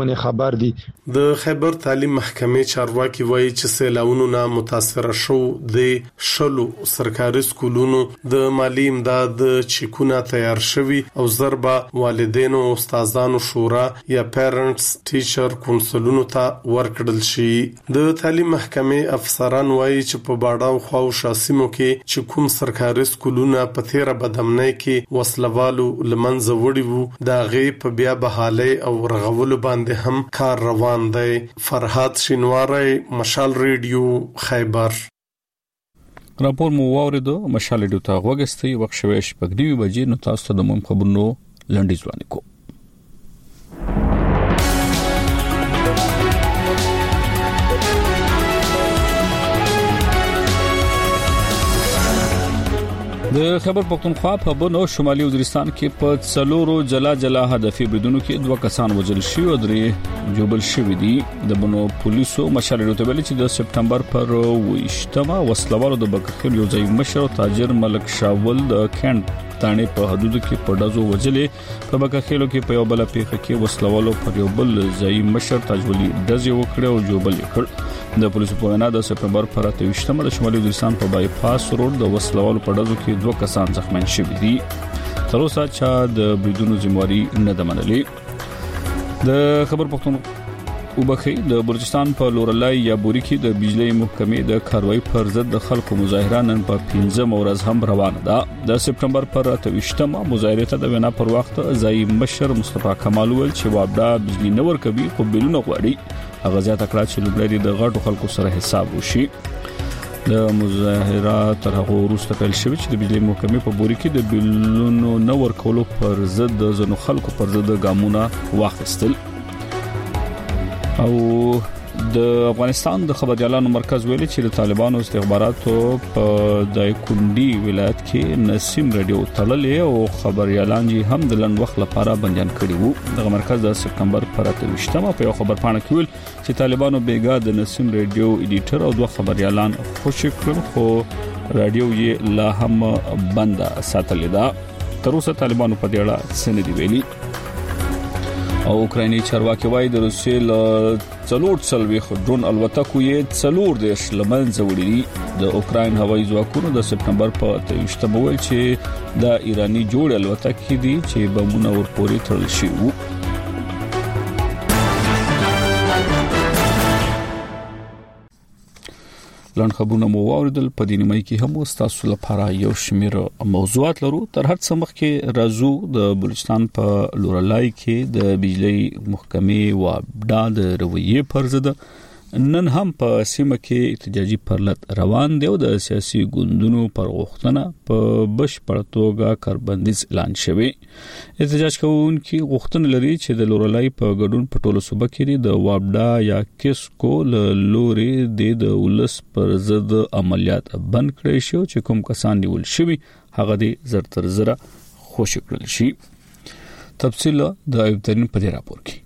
باندې خبر دي. د خیبر تعلیم محکمې چارواکي وایي چې سیلاونو نه متاثر شو د شلو سرکاري سکولونو د مالی امداد چیکونه تیار شوي او ضربه والدینو او استادانو شورا یا پیرنټس ټیچر کونسلونو ته ورکړل شي. د تعلیم محکمې افسران وایي چې په باډاو خو شاسمو کې چې کوم سرکاري سکولونه په تیر بدامنۍ کې وسلوالو لمنځه وړي وو دا غي په بیا بحالي او رغولو باندې هم کار روان دی. فرحات شینواری، مشال ریډیو، خیبر. راپور مو واوریدو. مشال ریډیو ته وګستي وخت شوي شپږ بجې نو تاسو ته د مهم خبرونو لنډیز وړاندې کوم. د خیبر پختونخوا په بنو شمالي وزیرستان کې په څلورو جلا جلا هدفي بریدونو کې دوه کسان وژل شوي او درې جوبل شوي دي. د بنو پولیسو مشال ریډیو ته ویلي چې د سپټمبر پر ویشتمه وسلوالو د بکرخیل یو ځای مشر تاجر ملک شاول د کیند تانې په حدود کې په ډزو وجلې په بکرخیلو کې په یو بل پیښه کې وسلوالو پر یو بل ځای مشر تاجولي ډزې وکړې او جوبل یې کړ. د پولیسو په وینا د سپټمبر پر اتهشتمه د شمالي وزیرستان په بای پاس روډ د وسلوالو په ډزو کې دوه کسان زخمیان شوي دي. تر اوسه چا د بریدونو ذمہواری نه ده منلې. د خبر پښتون وبخي د بلوچستان په لورلای یا بوري کې د بجلی محکمې د کاروایی پر ضد د خلکو مظاهره نن په پنځم ورځ هم روانه ده. د سپټمبر پر اتهشتمه مظاهره ته د وینا پر وخت ځای مشر مصطفی کمال ول چې وابدا بجلی نه ورکوي خو بلونه غواړي. هغه ځات کړه چې لومړی د غټو خلکو سره حساب وشي. د مظاهره تر هغه وروسته پیل شوه چې د بجلی محکمې په بوري کې د بلونو نه ورکولو پر ضد د ځنو خلکو پر ضد ګامونه واخیستل. او د افغانستان د خبريالانو مرکز ویلي چې د طالبانو استخباراتو په دایکندي ولایت کې نسیم رادیو تړلې او خبريالان یې هم د لنډ وخت لپاره بنديان کړي وو. د مرکز د سپټمبر پر اتهشتمه په یو خبر پاڼه کې ویل چې طالبانو بیګا د نسیم رادیو ایډیټر او دوه خبريالان خوشی کړل خو رادیو یې لا هم بند ساتل ده. تر اوسه طالبانو په دې اړه څه نه دی ویلي. او اوکرایني چارواکي وایي د روسیې له څلور څلوي ډرون الوتکو یې څلور دیش لمنځه وړي دي. د اوکراین هوایي ځواکونو د سپټمبر په اتهشتمه ویل چې د ایرانی جوړ الوتکې دي چې بمونه ورپورې تړل شوي وو. لاند خبرونه مو واوریدل. په دې نیمه کې هم تاسو لپاره یو شمېر موضوعات لرو. تر هر څه مخکې راځو د بلوچستان په لورلای کې د بجلی محکمې وابدا د رویې پر ضد نن هم په سیمه کې احتجاجي پرلط روان دی او د سیاسي ګوندونو پر غوښتنه په بشپړ توګه کاربندیز اعلان شوی. احتجاج کوونکي غوښتنه لري چې د لورلای په ګډون په ټولو صوبه کې د وابدا یا کیسکو لوري د ولس پر ضد عملیات بند کړي شي چې کوم کسان نیول شوی هغه د زر تر زره خوشی کړل شي. تفصیل د ایوبترین په دې راپور کې.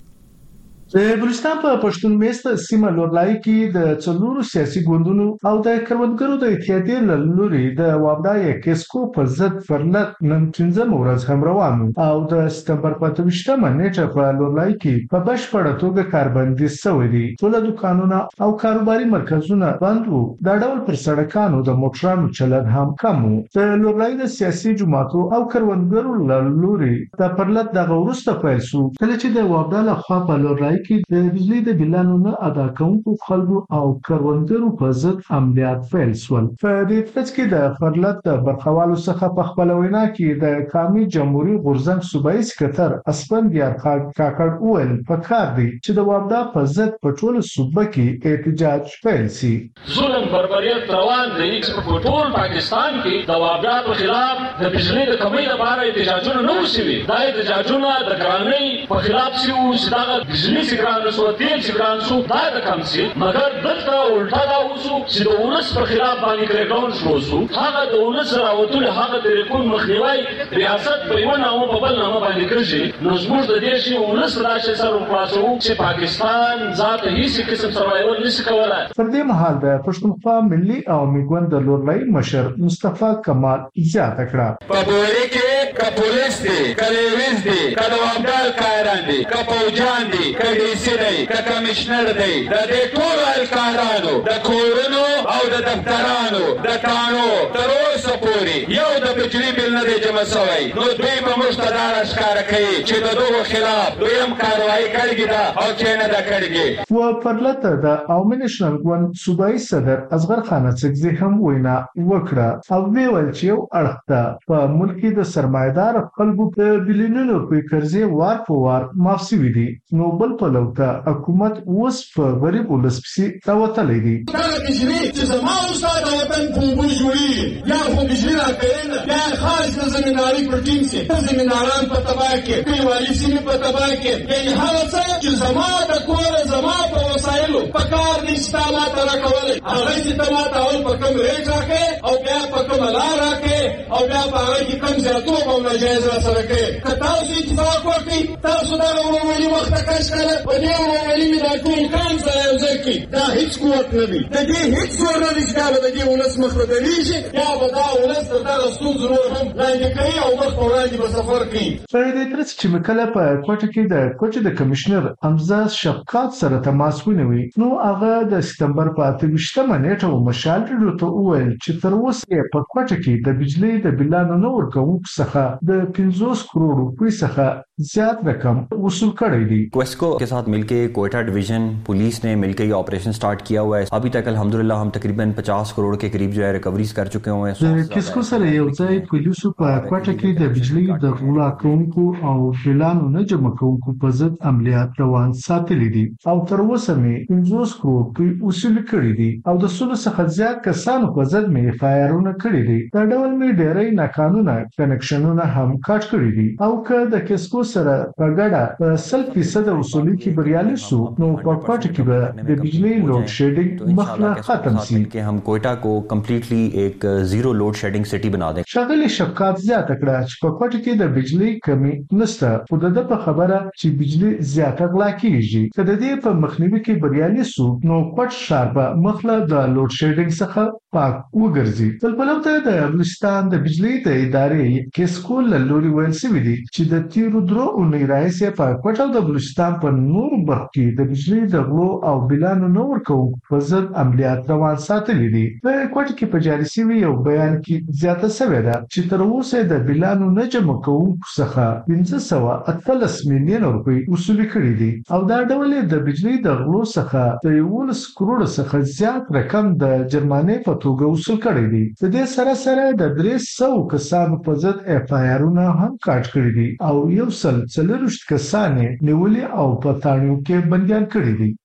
د بلوچستان په پښتون میشته سیمه لورلای کې د څلورو سیاسي ګوندونو او د کروندګرو د اتحادیې لوري د وابدا یا کیسکو پر ضد پرلط نن پنځم ورځ هم روان او د سپټمبر په اتهشتمه نیټه په لورلای کې په بشپړه توګه کاربندیز شوی دی. ټول دکانونه او کاروباري مرکزونه بند وو. دا ډول پر سړکانو د موټرانو چلن هم کم وو. د لورلای د سیاسي جماعتو او کروندګرو لوري د پرلط د وروسته پیل شو کله چې د وابدا له خوا په لورلای کې د بجلی د بلانو نه ادا کوونکو خلکو او کروندګرو په ضد عملیات پیل شول. په دې ترڅ کې د پرلط د برخوالو څخه په خپل وینا کې د قومي جمهوریت غورځنګ صوبایي سکرټر اسپندیار کاکړ وویل پکار دی چې د وابدا په ضد په ټوله صوبه کې احتجاج پیل شي. ظلم بربریت روان دی چې په ټول پاکستان کې د وابدا په خلاف د بجلی د کمی لپاره احتجاجونه نه وشوي. دا احتجاجونه د ګرانۍ په خلاف شي او چې دا بجلی ګران شو تیل چې ګران شو دا د کم شي مګر دلته الټا دا وشو چې د ولس په خلاف باندې کړهګون شو شو هغه د ولس راوتل هغه طریقون مخنیوي ریاست په یو نامه په بل نامه باندې کړی نو زموږ د دې شی ولس راشي سره خلاصو چې پاکستان ذات هیڅ قسم سروایور نشي کولای. پر دې مهال د پښتونخوا ملي او میګوند د لورلای مشر مصطفی کمال زیاته کړه په بوري کې که پولیس دی که ریویز دی که دوامدار کاران دی که پوجان دی که ډي سي دی که کمشنر دی د دې ټولو اهلکارانو د کورونو او د دفترانو د تاڼو تر اوسه پورې یو د بجلي بل نه دی جمع شوی نو دوی به موږ ته دا راښکاره کوي چې د دغو خلاف دویم کاروایي کړې ده او چې نه ده کړې. و پرلته د عوامي نېشنل ګوند صوبایي صدر اصغر خان اڅکزي هم وینا وکړه او ویل چې یو اړخ ته په ملک کې د سرمایدار خلکو په بلیونونو روپۍ قرضې وار په وار معاف شوي دي نو بل پلو ته حکومت اوس په غریب ولس پسې راوتلی دی. دغه بجلي چې زما او ستا د وطن په اوبو جوړېږي یا خو بجلي راکوي نه یا خاص د زمیندارۍ په ټیم کې زمینداران په تباه کې کلیوالي سیمې په تباه کې یعنې هغه څه چې زما د کوره زما په وسایلو په کار دي چې تا ما ته راکولی هغه چې ته ما ته اول په کوم ریټ راکوې او بیا په کومه لار راکوې او بیا په هغه کې کوم زیاتوب او ناجایز راسره کوې که تاسو اتفاق وکړئ تاسو دغه ورورولي وخته کش کړه په دې ورورولي مې دا ټول کان سره یو ځای کړي دا هېڅ قوت نه دی د دې هېڅ زور نه دی چې دا به د دې ولس مخ ته درېږي یا به دا ولس تر دغه ستونزو نور هم لاندې کوي او مخ په وړاندې به سفر کوي. په دې ترڅ چې مې کله په کوټه کې د کوټې د کمشنر حمزه شفقات سره تماس ونیوي نو هغه د سپتمبر په اته ویشتمه نیټه مشال راډیو ته وویل چې تر اوسه په کوټه کې د بجلی د بلانو نو ورکوونکو څخه د پنځوس کروڑ روپۍ څخه زیات رقم वसूल करी दी। क्वेस्को के साथ मिलकर कोयटा डिवीजन पुलिस ने मिलकर ये ऑपरेशन स्टार्ट किया हुआ है। अभी तक अल्हम्दुलिल्लाह हम तकरीबन पचास करोड़ के करीब जो है रिकवरीज कर चुके हुए हैं। क्वेस्को सरे یو ځای پولیسو په کوټه کې د بجلی د غلا کوونکو او بلانو نه جمع کوونکو په ضد عملیات روان ساتلي دي او تر اوسه مې پنځوس کروڑ روپۍ وصول کړي دي او د سلو څخه زیات کسانو په ضد مې فایرونه کړي دي. دا ډول مې ډېرې ناقانونه کنکشنونه هم کاټ کړي دي او که د کیسکو سره په ګډه سل فیصد وصولي کې بریالي شو نو په کوټه کې به د بجلی لوډ شیډینګ مخله ختم شي कि हम कोयटा को कम्प्लीटली एक जीरो लोड शेडिंग सिटी बना दें। شاغلي شفقات زیاته کړه چې په کوټه کې د بجلی کمی نشته خو د په خبره چې بجلی زیاته غلا کیږي کله د دې په مخنیوي کې بریالي شو نو کوټ شاربه مخله د لوډ شیډینګ څخه پاک وګرځي. بلبلو ته د بلوچستان د بجلی د ادارې کیسکو لوري ویل سوي دي چې د تیرو درو اونۍ راځي په کوټه د بلوچستان په نور برخو کې د بجلی د غلو او بلانو نور کوونکو په ضد عملیات روان ساتلي دي. په کوټه کې په جاري سوي یو بیان کې زیاته شوې ده چې تر اوسه د بلانو نه جمع کوونکو څخه پنځه سوه اتلس میلیون روپۍ وصول کړي دي او دا ډول د بجلی د غلو څخه د یولس کروڑ څخه زیات رقم د جرمانې په توګه وصول کړي دي. د دې سره سره د درې سوه کسانو په ضد اف آی آرونه هم کاټ کړي دي او یو سل څلرویشت کسان نیولې او په تاڼیو کې بندیان کړي دي.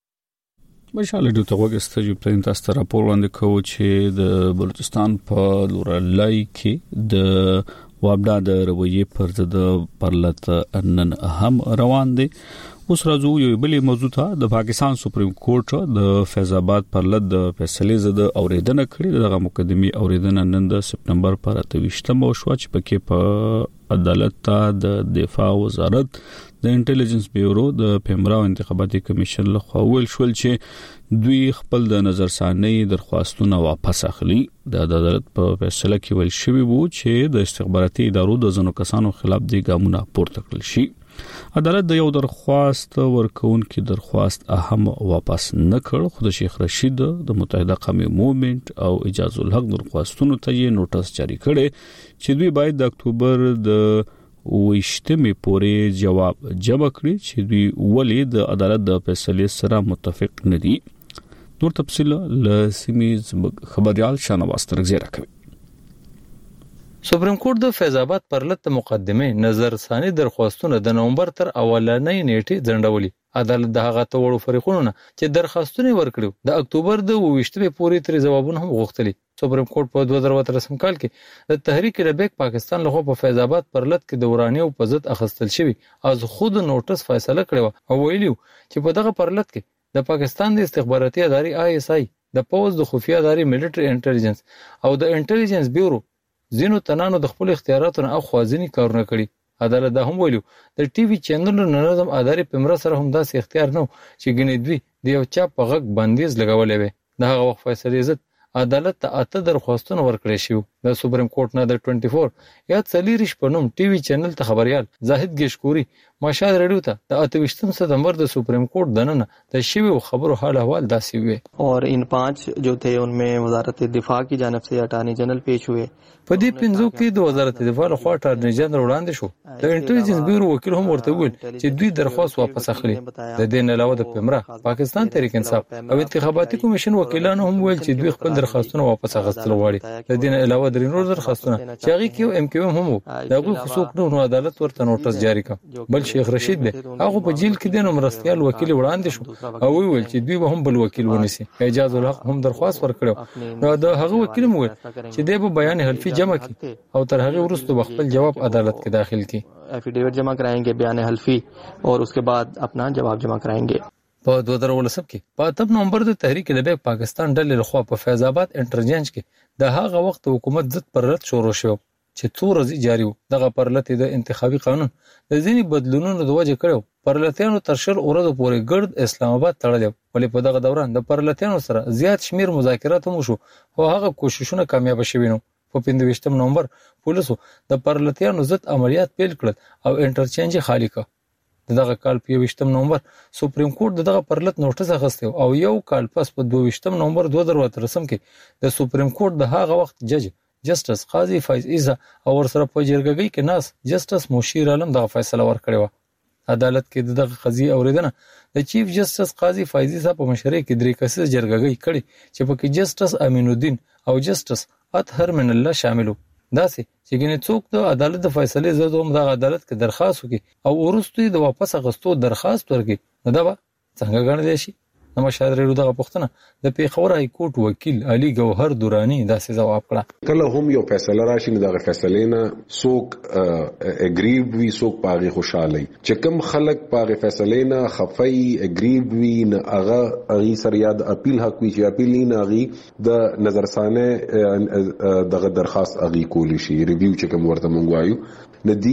مشاله د توګه ستجو پرین تاسو ته راپور وړاندې کوو چې د بلوچستان په لورلای کې د وابډا د رویې پر ضد پرلط نن هم روان دي. اوس راځو یو بلې موضوع ته. د پاکستان سپریم کورټ د فیض آباد پرلط د فیصلې زده اوریدنه کړې. دغه مقدمي اوریدنه نن د سپتمبر پر اته ویشتمه شو چې پکې په عدالت ته د دفاع وزارت د انټيليجنس بیورو د پیمرا انتخاباتي کمیشن له خوا ویل شول چې دوی خپل د نظرثاني درخواستونه واپس اخلي. د عدالت په فیصله کې ویل شوی وو چې د استخباراتي ادارو د ځینو کسانو خلاف د ګامونه پورته کړل شي. عدالت د یو درخواست ورکوونکي درخواست اهم واپس نه کړ خو د شیخ رشید د متحده قومي موومېنټ او اجازه الحق درخواستونو ته یې نوټس جاری کړي چې دوی باید د اکتوبر د ویشتمې پورې جواب جمع کړي چې دوی ولې د عدالت د فیصلې سره متفق نه دي. نور تفصیل له سیمې خبريال شانواز ترغزیره کوي. سپریم کورټ د فیض آباد پرلط مقدمه نظر ثاني درخواستونه د نومبر تر اولنۍ نیټه ځنډولې. عدالت د هغه توړو فریقونو چې درخواستونه ورکړو د اکتوبر د ویشتمې پورې تر جوابونه هم غوښتلي. سپریم کورټ په دوه زره اتلسم کال کې د تحریک ربیک پاکستان له خوا په فیض آباد پرلط کې د ورانیو په ضد اخیستل شوی از خود نوټس فیصله کړو او ویلو چې په دغه پرلط کې د پاکستان د استخباراتي ادارې آی اس آی د پوز د خفیه ادارې ملټری انټيليجنس او د انټيليجنس بیورو زینو تنانو د خپل اختیاراتو نه خوازنی کارونه کړي. عدالت دا هم ویلو د ټي وي چینلونو نظم ادارې پمرا سره هم داسې اختیار نه چې ګنې دوی د یو چا په غږ بندیز لګولې وي. د هغه وخت فیصله عزت عدالت ته اته درخواستونه ورکړې شو د سپریم کورټ نه د چوبیس یا څلوریش په نوم ټي وي چینل ته خبريال زاهد گیشکوري مشال رادیو ته د اتویشتم ستمبر د سپریم کورټ دننه د شوی خبرو حال احوال داسې وي اور ان پانچ جو تھے ان میں وزارت دفاع کی جانب سے اٹارنی جنرل پیش ہوئے. په دې پنځو کې د وزارت دفاع لخوا اټارنی جنرال وړاندې شو. د انټيليجنس بیورو وکیل هم ورته ویل چې دوی درخواست واپس اخلي. د دې نه علاوه د پیمرا پاکستان تحریک انصاف او انتخاباتي کمیشن وکیلانو هم ویل چې دوی خپل درخواستونه واپس اخیستل غواړي. د دې نه علاوه د نور درخواستونه چې هغه کې ام کیو هم وو دا غو خصوص نو عدالت ورته نوټس جاری کړ. بل شیخ رشید دی هغه په جیل کې د مرستيال وکیل وړاندې شو او ویل چې دوی به هم بل وکیل ونیسي. اعجاز الحق هم درخواست ورکړو. نو د هغه وکیل مو چې د به بیان حلفي جمع کړي او تر هغه وروسته خپل جواب عدالت کې داخل کړي. ایفیڈیوٹ جمع کرائیں گے بیان حلفی اور اس کے بعد اپنا جواب جمع کرائیں گے. په دوه زره ولسم کې په اتم نومبر د تحریک لبیک پاکستان ډلې لخوا په فیض آباد انټرچینج کې د هغه وخت حکومت ضد پرلط شروع شو چې څو ورځې جاری و. دغه پرلط د انتخابي قانون د ځینې بدلونونو د وجه کړو. پرلطیانو تر شل ورځې پورې ګرد اسلام آباد تړلی، ولې په دغه دوران د پرلطیانو سره زیات شمیر مذاکرات هم وشو او هغه کوششونه کامیاب شوي نو. په پنځویشتم نومبر پولیسو د پرلطیانو ضد عملیات پیل کړل او انټرچینج خالی کړ. دغه کال په یویشتم نومبر سپریم کورټ دغه پرلط نوټس اخیسته او یو کال پس په دویشتم نومبر دوه زره اتلسم کې د سپریم کورټ د هغه وخت جج جسټس قاضي فیض عیسی او ورسره په جرګګۍ کې ناس جسټس مشیر عالم دغه فیصله ورکړې و. عدالت کې دغه قضیه اوریدنه د چیف جسټس قاضي فیض عیسی په مشرۍ کې درې کسیزه جرګګۍ کړي چې پکې جسټس امین الدین او جسټس اطهر من الله شاملو. داسې چې ګنې څوک د عدالت د فیصلې زده هم د عدالت کې درخواست وکړي او وروسته د واپس اخیستو درخواست ورکړي نو دا به څنګه ګڼل شي؟ د مشال رادیو دغه پوښتنه د پیښور های کورټ وکیل علي ګوهر دورانی داسې ځواب کړه. کله هم یو فیصله راشي نو دغه فیصلې نه څوک اګریب وي څوک پاغي خوشاله چې کوم خلک پاغي فیصلې نه خفای اګریب وي نه هغه هغه سره یاد اپیل حق وي چې اپیل نه هغه د نظرثانه دغه درخواست هغه کولی شي ریویو چې کوم ورته مونږ وایو ندی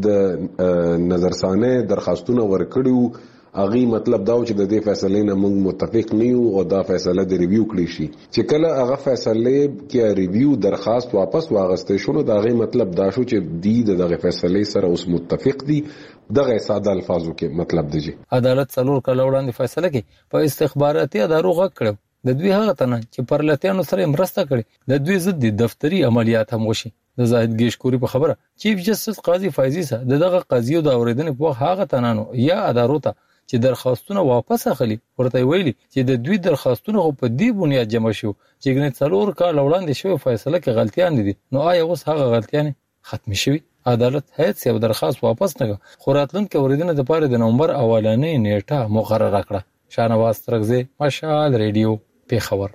د نظرثانه درخواستونه ورکړو. اغي مطلب دا چې د دې فیصلې نه موږ متفق نه یو او دا فیصله د ریویو کړی شي چې کله هغه فیصله کې ریویو درخواست واپس واغستې شو نو دا غي مطلب دا شو چې دی دغه فیصلې سره اوس متفق دي. دغه ساده الفاظو کې مطلب دی چې عدالت څلور کله وړاندې فیصله کې په استخباراتي ادارو غږ کړو د دوی هغه تنه چې پرلطیانو سره مرسته کړي د دوی ضد دفتری عملیات هم وشي. د زاهد گیشکوري په خبره چیف جسټس قاضي فیض عیسی دغه قضیو د اوریدنې په هغه تنانو یا ادارو ته چې درخواستونه واپس اخلي ورته ویلي چې د دوی درخواستونه په دې بنیاد جمع شو چې ګنې څلور کال وړاندې شوی فیصله کې غلطیان دي. نو آیا اوس هغه غلطیان ختم شوي؟ عدالت هیڅ یو درخواست واپس نه کړ خو راتلونکي اوریدنه د پاره د نومبر اولنۍ نیټه مقرره کړه. شاهنواز ترغزی مشال رادیو پیښور.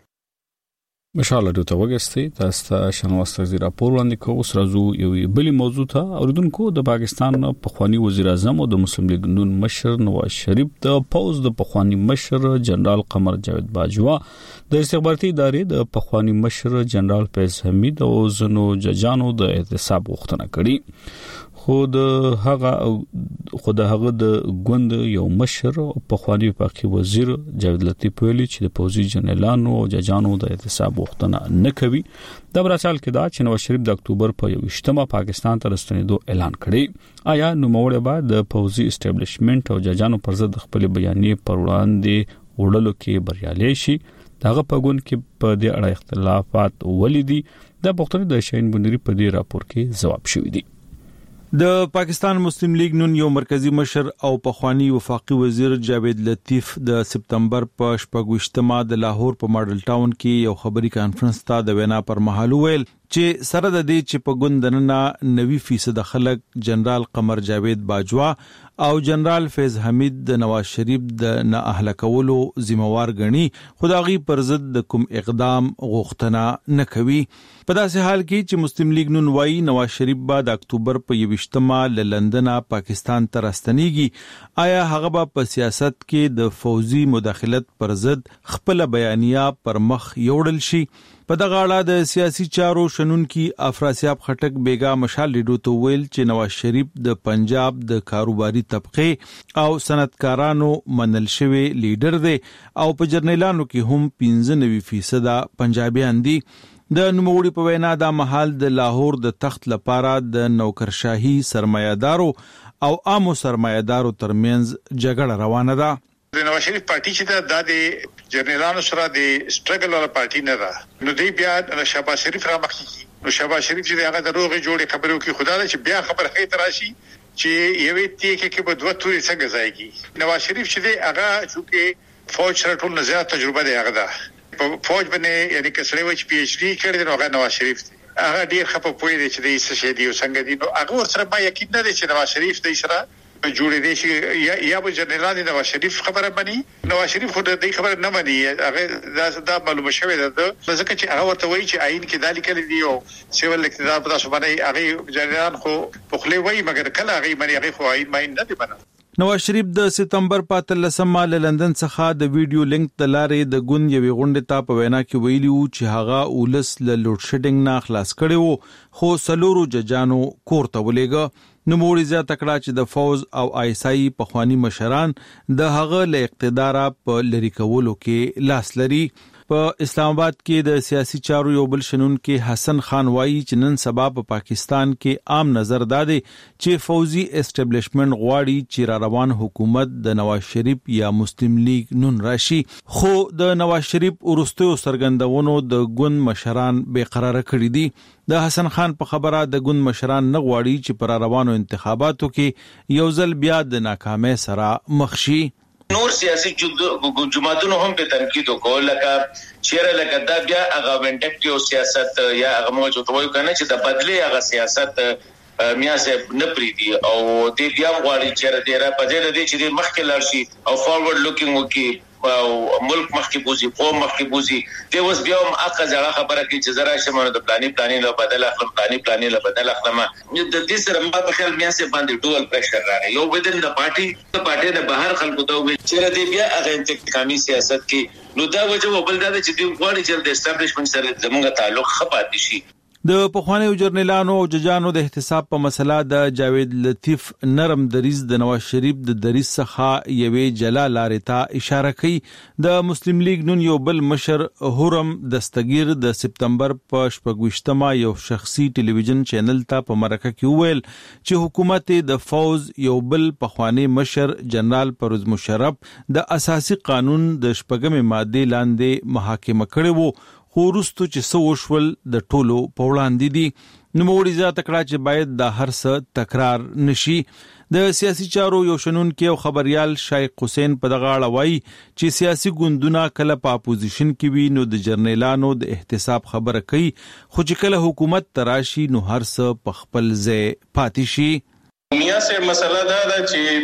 مشال رادیو ته وګورئ تاسو ته شاهنواز ترغزی راپور وړاندې کوو. اوس راځو یو بلی موضوع ته. اوریدونکو د پاکستان پخوانی وزیر اعظم او د مسلم لیگ نون مشر نواز شریف د پوز د پخوانی مشر جنرال قمر جاوید باجوا د استخباراتي ادارې د پخوانی مشر جنرال فیض حمید او زنو ججانو د احتساب غوښتنه کړې. خو د هغه خو د هغه د ګوند یو مشر پخوانی وفاقي وزیر جاوید لطیف ویلي چې د پوزي جنرالانو او ججانو د احتساب غوښتنه نه کوي. د براشال کې دا چې نواز شریف د اکتوبر په یوشتمه پاکستان ته راستنېدو اعلان کړی. آیا نوموړی به د پوزي اسټابلیشمنت او ججانو پر ضد خپل بیانیې پر وړاندې وړلو کې بریالي شي؟ دغه په ګوند کې په دې اړه اختلافات ولیدي. د پښتون د شاهین بندري په دې راپور کې ځواب شوی دی. د پاکستان مسلم لیگ نون یو مرکزی مشر او پخوانی وفاقي وزیر جاوید لطیف د سپتمبر په شپږویشتمه د لاهور په ماډل ټاون کې یو خبري کانفرنس ته د وینا پر مهال ویل چې سره د دې چې په ګوندنه نوي فیصد خلک جنرال قمر جاوید باجوا او جنرال فیض حمید د نواز شریف د نه اهل کولو ذمہوار غني خدایي پر ضد د کوم اقدام غوښتنه نه کوي. په داسې حال کې چې مسلم لیگ نون وايي نواز شریف به د اکتوبر په یوشتمه ل لندن پاکستان ته راستنیږي. آیا هغه به په سیاست کې د فوزي مداخلت پر ضد خپل بیانیه پر مخ یوړل شي؟ په دغه اړه د سیاسي چارو شنونکي افراسیاب خټک بیگا مشال لیډو ته ویل چې نواز شریف د پنجاب د کاروباري طبقه او صنعتکارانو منل شوی لیډر دی او په جرنیلانو کې هم پنځه نوي فیصد پنجابیان دي. د نوموړي په وینا دا مهال د لاهور د تخت لپاره د نوکرشاهي سرمایه‌دارو او عامو سرمایه‌دارو ترمنځ جګړه روانه ده. د نواز شریف پارټي چې د جنرالانو سره د سټرګل ولا پارټي نه ده، نو دی بیا شهباز شریف را مخکې نو شهباز شریف چې هغه د روغې جوړې خبرو کې خدا دې چې بیا خبر خې تراشي چې یوې تیکه کې په دوه توري څنګه ځایږي. نواز شریف چې دی هغه چې فوج سره ټول زیات تجربه دی، هغه ده په فوج باندې یعنی کسړې و چې پی ایچ ډی کړی نو هغه نواز شریف دی، هغه ډیر خپه پوي دی چې د څه شي دی څنګه دی. نو هغه ورسره ما یقین نه دی چې نواز شریف د سره جوړې دي چې یا یا به جنرال دی نواز شریف خبره بني. نواز شریف خو د خبره نه مانی، هغه دا دا معلومه شوی ده ځکه چې هغه ورته وایي چې آئین کې دالي کړی دی او سیول اقتدار په تاسو باندې هغه جنرال خو په خله وایي مګر کله هغه مانی هغه خو آئین ماین نه دی بنا. نواز شریف د سپتمبر په اتلسمه له لندن څخه د ویډیو لینک د لارې د ګوند یوې غونډې ته په وینا کې ویلي وو چې هغه اولس له لوډ شیډینګ نه خلاص کړي وو، خو سلورو ججانو کور ته ولېږه. نوموړي زیاته کړه چې د فوز او آی اس آی پخوانی مشران د هغه له اقتدار په لری کولو کې لاس لري. په اسلام آباد کې د سیاسي چارو یو بل شنون کې حسن خان وایي چې نن سبا په پا پاکستان کې عام نظر دادي چې فوزي اسټابلیشمنت غواړي چې را روان حکومت د نواز شریف یا مسلم لیگ نون راشي، خو د نواز شریف ورستیو سرګندونو د ګوند مشران بے قرار کړی دي. د حسن خان په خبره د ګوند مشران نه غواړي چې پر روانو انتخاباتو کې یو ځل بیا د ناکامۍ سره مخ شي. نور سیاسي جماعتونو هم په تنقید وکول لکه چیرې لکه دا بیا هغه وینټیکټیو سیاست یا هغه موجود وایو کنه چې د بدلی هغه سیاست میاسه نه پریدي او د بیا غواړي چې د را په دې د چې مخکې لاړ شي او فارورډ لوکینګ وکي او ملک مخکې بوزي قوم مخکې بوزي. د اوس بیا هم اقا ځړه خبره کوي چې زرا شمنو د پلاني پلاني له بدل اخلم پلاني پلاني له بدل اخلم. د دې سره ما په خیال میاسه باندې ډول پرشر راغی یو بدن د پارټي د پارټي د بهر خلکو ته وي چې د بیا هغه انتقامي سیاست کې نو دا وجه وبل دا چې دوی غواړي چې د اسټابلیشمنت سره زموږ تعلق خپات شي. د پخوانیو جرنیلانو او ججانو د احتساب په مسله د جاوید لطیف نرم دریز د نواز شریف د دریز څخه یوې جلا لارې ته اشاره کوي. د مسلم لیگ نون یو بل مشر هورم دستگیر د سپتمبر په شپږویشتمه یو شخصي ټلویزیون چینل ته په مرکه کې وویل چې حکومت د فوز یو بل پخوانی مشر جنرال پرویز مشرف د اساسي قانون د شپږمې ماده لاندې محاکمه کړې وو، خو وروسته چې څه وشول د ټولو په وړاندې دي. نوموړي زیاته کړه چې باید دا هر څه تکرار نشي. د سیاسي چارو یو شنونکي او خبريال شایق حسین په دغه اړه وایي چې سیاسي ګوندونه کله په اپوزیشن کې وي نو د جرنیلانو د احتساب خبره کوي، خو چې کله حکومت تراشي نو هر څه په خپل ځای پاتې شي. میا سه مسله دا ده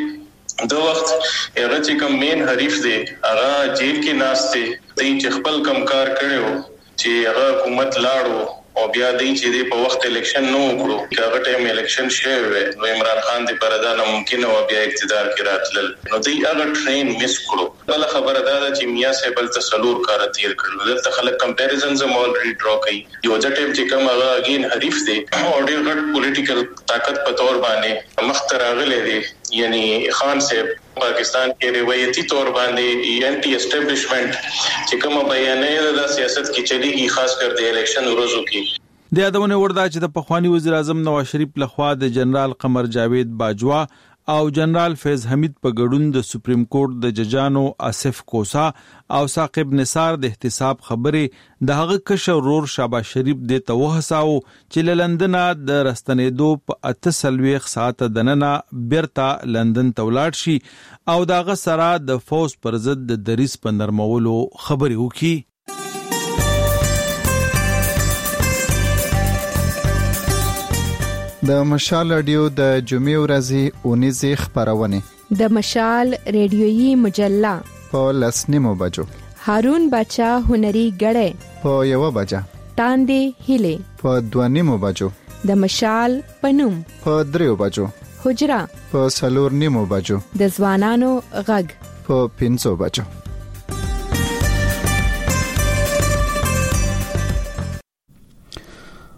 چې دو وخت هغه چې کوم مین حریف دی هغه جیل کې ناشته دی چې خپل کم کار کړو چې هغه حکومت لاړو او بیا دی چې په وخت الیکشن نو وکړو هغه ټایم الیکشن شوه نو عمران خان دی پردا نه ممکن او بیا اقتدار کې راتلل نو دی هغه ټرین مس کړو. بل خبره دا ده چې میا سه بل تسلور کار تیر کړل دلته خلک کمپیریزنز هم اولریډي ډرا کوي. یو ځټیم چې کوم هغه اگین حریف دی او ډیر غټ پولیټیکل طاقت په تور باندې مختراغله دی یعنی خان صاحب پاکستان کې روایتي تور باندې انټي اسټابلیشمنت چې کوم بیانې د سیاست کې چلیږي خاص کر د الیکشن ورځو کې. د یادونه وردا چې د پخوانی وزیر اعظم نواز شریف لخوا د جنرال قمر جاوید باجوا او جنرال فیض حمید په ګډون د سپریم کورټ د ججانو آصف کوسا او ثاقب نثار د احتساب خبرې د هغه کشر ورور شهباز شریف د توهساو چې لندن د رستنېدو په اتصلويخ ساعت دننه بیرته لندن ته ولاړ شي او دغه سره د فوز پر ضد د دریس په نرمولو خبرې وکړي. د مشال رادیو د جمعې ورځې اونیزه خبرونه د مشال ریډیويي مجله په لسنیمو بجو، هارون بچا هنري غړې په یو بجا، تاندې هله په دوانیمو بجو، د مشال پنوم په دریو بجو، حجرا په سلور نیمو بجو، د ځوانانو غږ په پنځو بجو.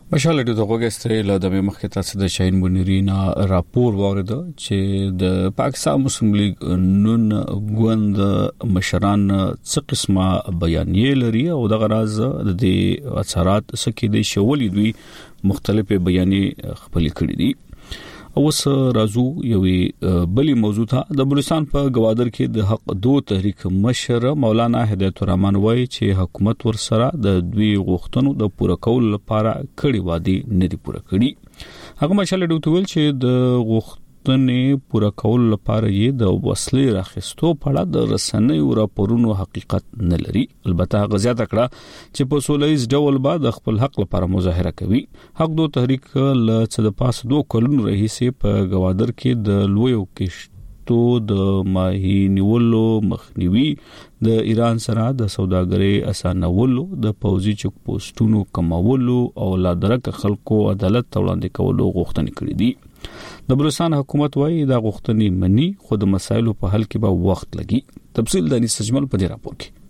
مشال د غوګسته له د مخکې تاسو د شاهین منیرینا راپور وارد چې د پاکستان مسلم لیگ نون غوند مشران څه قسمه بیانیه لري او د غراز د اثرات سکه د شولې دوی مختلفه بیانیه خپل کړي دي. اوس رازو یوې بلی موضوع ته د بلوچستان په گوادر کې د حق دو تحریک مشر مولانا هدایت الرحمن وایي چې حکومت ورسره د دوی غوښتنو د پوره کولو لپاره کړي وادي نه دي پوره کړي. هغه مشال ډوټ ویل چې د غوښتنې پوره کولو لپاره یې د وسلې راخستو په اړه د رسنیو راپورونو حقیقت نه لري. البته هغه زیاته کړه چې په سولهییز ډول بعد خپل حق لپاره مظاهره کوي. حق دو تحریک له څه د پاس دوه کلونو راهیسې په گوادر کې د لویو کشتو د ماهی نیولو مخنیوي، د ایران سره د سوداګرۍ اسانولو، د پوځي چک پوسټونو کمولو او لا درک خلکو عدالت وړاندې کولو غوښتنې کړې دي. د بلوچستان حکومت وايي دا غوښتنې مني خو د مسایلو په حل کې به وخت لګي. تفصیل د نسجمل په دې راپور کې.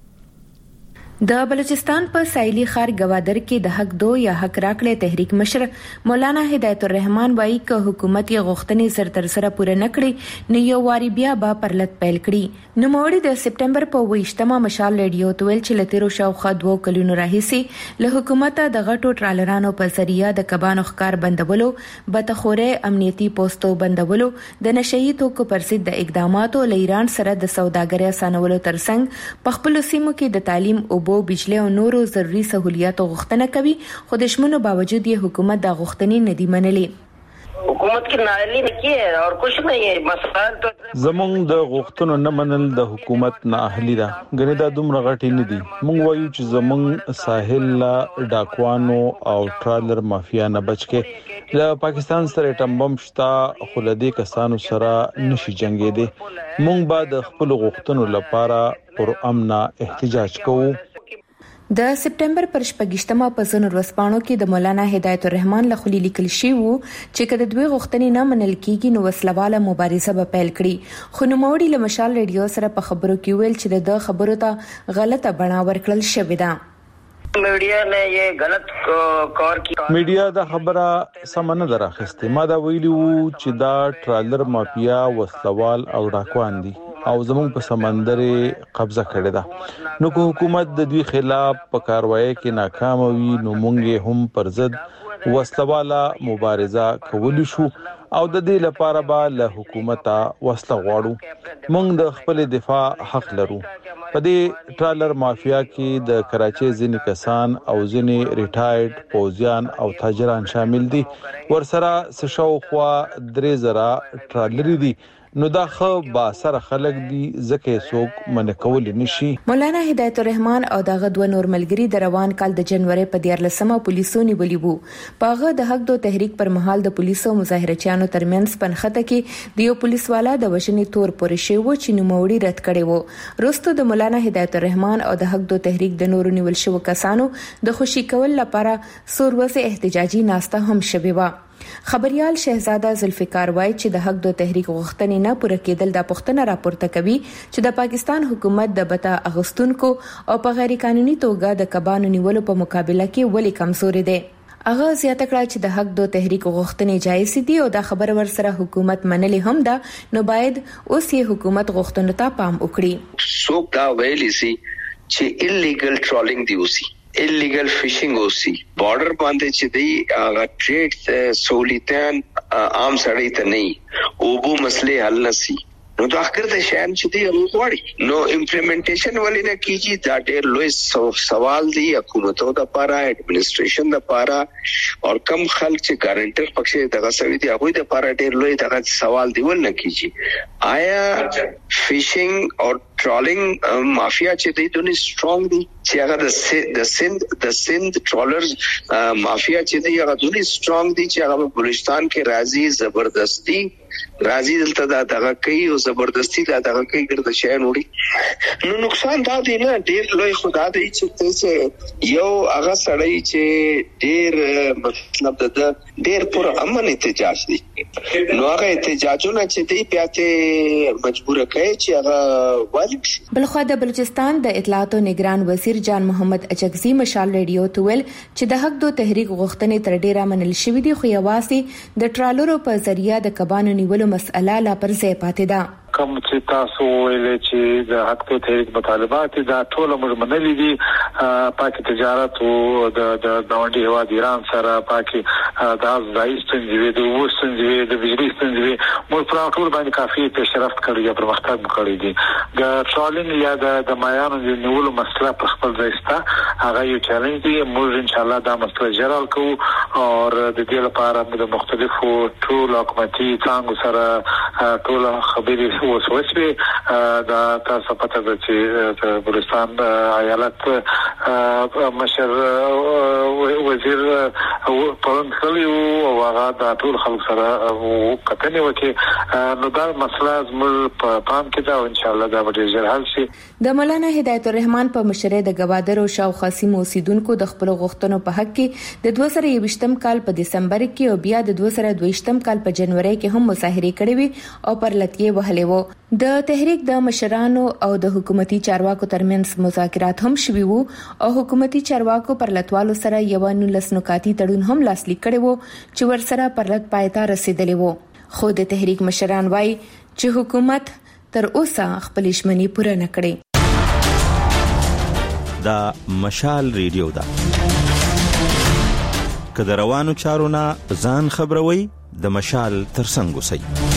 د بلوچستان په سایلی خار گوادر کې د حق دو یا حق راکړې تحریک مشر مولانا هدایت الرحمن وایي ک حکومت یې غوښتنې سر تر سره پوره نکړي نه یو واری بیا به پرلط پیل کړي. نو موړي د سپټمبر په ویشتمه مشال ریډیو تویل چې لتیرو شاوخوا دوه کلونو راهیسي له حکومت د غټو ټرالرانو په ذریعہ د کبانو ښکار بندولو، بتخوره امنیتي پوسټو بندولو، د نشئی توکو پر ضد د اقداماتو له ایران سره د سوداګرۍ اسانولو ترڅنګ په خپل سیمو کې د تعلیم او بو بجلی او نورو ضروري سہولیاتو غوښتنه کوي، خو د شمنو باوجود یې حکومت دا غوښتنې نه دی منلې. حکومت کی نااهلی نه کیه اور کچھ نه یې مسائل ته زمونږ د غوښتنو نه منل د حکومت نااهلی ده. ګنې دا دومره غټي نه دي. مونږ وایو چې زمونږ ساحل لا ډاکوانو او ټرالر مافیا نه بچکه له پاکستان سره ټمبم شتا خلدي کسانو سره نشي جنگي دي. مونږ به د خپل غوښتنو لپاره پر امن احتجاج کوو. د سپټمبر پر شپږشتمه په ځینو ورځپاڼو کې د مولانا هدایت الرحمن له خولي لیکل شوی وو چې کله دوی غوښتنې نه منل کیږي نو وسلواله مبارزه به پیل کړي. خو نوموړي له مشال ریډیو سره په خبرو کې ویل چې د خبرو ته غلطه بڼه ورکړل شوې ده. میډیا نے یہ غلط کار کی میډیا دا خبره سم نه دراخسته. ما دا ویلو چې دا ټرالر مافیا وسلوال او ډاکوان دي او زموږ په سمندر قبضه کړی ده. نو کو حکومت د دوی خلاف په کاروایی کې ناکام وي نو مونږ هم پر ضد وسلواله مبارزه کولی شو او د دې لپاره به له حکومت وسله غواړو. مونږ د خپل دفاع حق لرو. په دې ټرالر مافیا کې د کراچي ځینې کسان او ځینې ریټایرډ پوځیان او تاجران شامل دي. ورسره سشو خوا درې زره ټرالر دي. نو دا خو با سره خلک دي زکه سوق من کول نشي. مولانا هدایت الرحمن او دغه دوه نور ملګری د روان کال د جنوري په دیارلسمه پولیسو نیولې وو. پاغه د حق دو تحریک پر مهال د پولیسو مظاهرچیانو ترمنځ پنخته کې د یو پولیس والا د وشنې تور پورې شوی و چې نوموړي رد کړي وو. وروسته د مولانا هدایت الرحمن او د حق دو تحریک د نورو نیول شوی کسانو د خوشي کول لپاره سوروزه احتجاجي ناسته هم شوی و. خبريال شهزاده ذوالفقار وایي چې د حق دو تحریک غوښتنې نه پوره کېدل د پښتنه راپورته کوي چې د پاکستان حکومت د بتا اغستونکو او په غیر قانوني توګه د کبانو نیولو په مقابله کې ولې کمزوري دي. هغه زیاته کړه چې د حق دو تحریک غوښتنې جایز دي او دا خبر ورسره حکومت منلې هم ده نو باید اوس یې حکومت غوښتنو ته پام وکړي. څوک دا ویلي سي چې انلیګل ټرولینګ دی وسی illegal fishing اوسي بارډر باندې چې دی هغه ټریډ سہولیتان عام سړی ته نه او بو مسله حل نسی نو دا اخر د شان چې دی غوړي نو امپلیمنټیشن ولې نه کیږي دا ډېر لوی سوال دی حکومتو د لپاره اډمنستریشن د لپاره او کم خلک چې ګارانټر پکې دغه سوي دی هغه د لپاره ډېر لوی دغه سوال دی ول نه کیږي آیا فishing او ټرولینګ مافیا چې دی دونی سترونګ دي چې هغه د د سند د سند ټرولرز مافیا چې دی هغه دونی سترونګ دي چې هغه په بلوچستان کې راځي زبردستی راځي دلته دا دغه کوي او زبردستی دا دغه کوي ګرځي شي نوري نو نقصان دا دی نه ډیر لوی خدا دی چې یو هغه سړی چې ډیر مطلب د ډیر پر امن احتجاج دی نو هغه احتجاجونه چې دی پیاته مجبور کوي چې هغه واجب شي. بلخو د بلوچستان د اطلاعات او نگران وزیر جان محمد اچکزي مشال ریډیو ته ویل چې د حق دو تحریک غوښتنې تر ډیره منل شوې دي خو یوازې د ټرالرو په ذریعہ د کبانو نیولو مسأله لا پر ځای پاتې ده. کوم چې تاسو ویلې چې د حق ته تحریک مطالبات دا ټول موږ منلي دي پاکي تجارت او د د داونډي هیواد ایران سره پاکي د ځای ستنځوي د وسنځوي د بجلی ستنځوي موږ پر ټول باندې کافي پیشرفت کړی یا پرمختګ کړی دي. د ټرالینګ یا د د مایانو د نیولو مسله په خپل ځای ستا هغه یو چیلنج دی. موږ ان شاء الله دا مسله جرال کوو او د دې لپاره د مختلفو ټول حکومتي څنګه سره ټول خبرې وسوسه دا تاسو پته ده چې د بلوچستان ایالت مشر وزیر پرونسلی او هغه د ټول خلک سره کتنې وکړي نو دا مسله زموږ په پام کې ده او ان شاء الله دا به ډیر حل شي. د مولانا هدایت الرحمن په مشرۍ د گوادر او شاوخوا سیمو اوسیدونکو د خپل غوښتنو په حق کې د دوه زره یوویشتم کال په دسمبر کې او بیا د دوه زره دویشتم کال په جنوري کې هم مظاهره کړې وي او پر لټۍ وهلې وو. د تحریک د مشرانو او د حکومتي چارواکو ترمنځ مذاکرات هم شوي وو او حکومتي چارواکو پر لټوالو سره یو نولس نکاتی تړون هم لاسلیک کړی وو چې ورسره پر لټ پایته رسیدلی وو. خو د تحریک مشران وایي چې حکومت تر اوسه خپل ژمنې پوره نه کړې. دا مشال ریډیو دا کله روانو چارو نه ځان خبروي د مشال ترڅنګ وسی.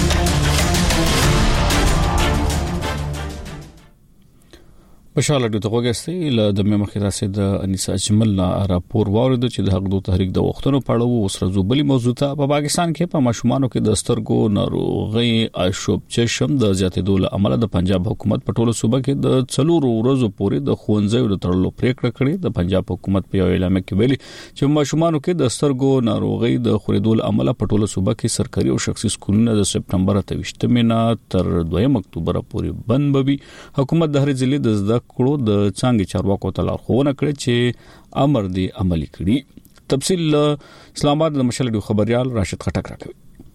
بشاله د توګهستي له د مخکې تاسو د انیسا اجمل راپور واورید چې د حق دو تحریک د وختونو پړو اوس رزوبلی موضوع ته په پاکستان کې په ماشومانو کې د سترګو ناروغي اشوب چشم د زیاتېدو له امله د پنجاب حکومت په ټولو صوبه کې د څلورو ورځو پورې د خوندزیو د تړلو پریکړه کړې. د پنجاب حکومت په یو اعلان کې ویلي چې ماشومانو کې د سترګو ناروغي د خورېدو له امله په ټولو صوبه کې سرکاري او شخصي سکولونه د سپتمبر اتم نه تر دویم اکتوبر پورې بند بوي. حکومت د هر ضلع د کړو د څنګه چارواکو ته لارښوونه کړې چې امر دی عملي کړي. تفصیل اسلام آباد د مشال خبريال راشد خټک راکوي.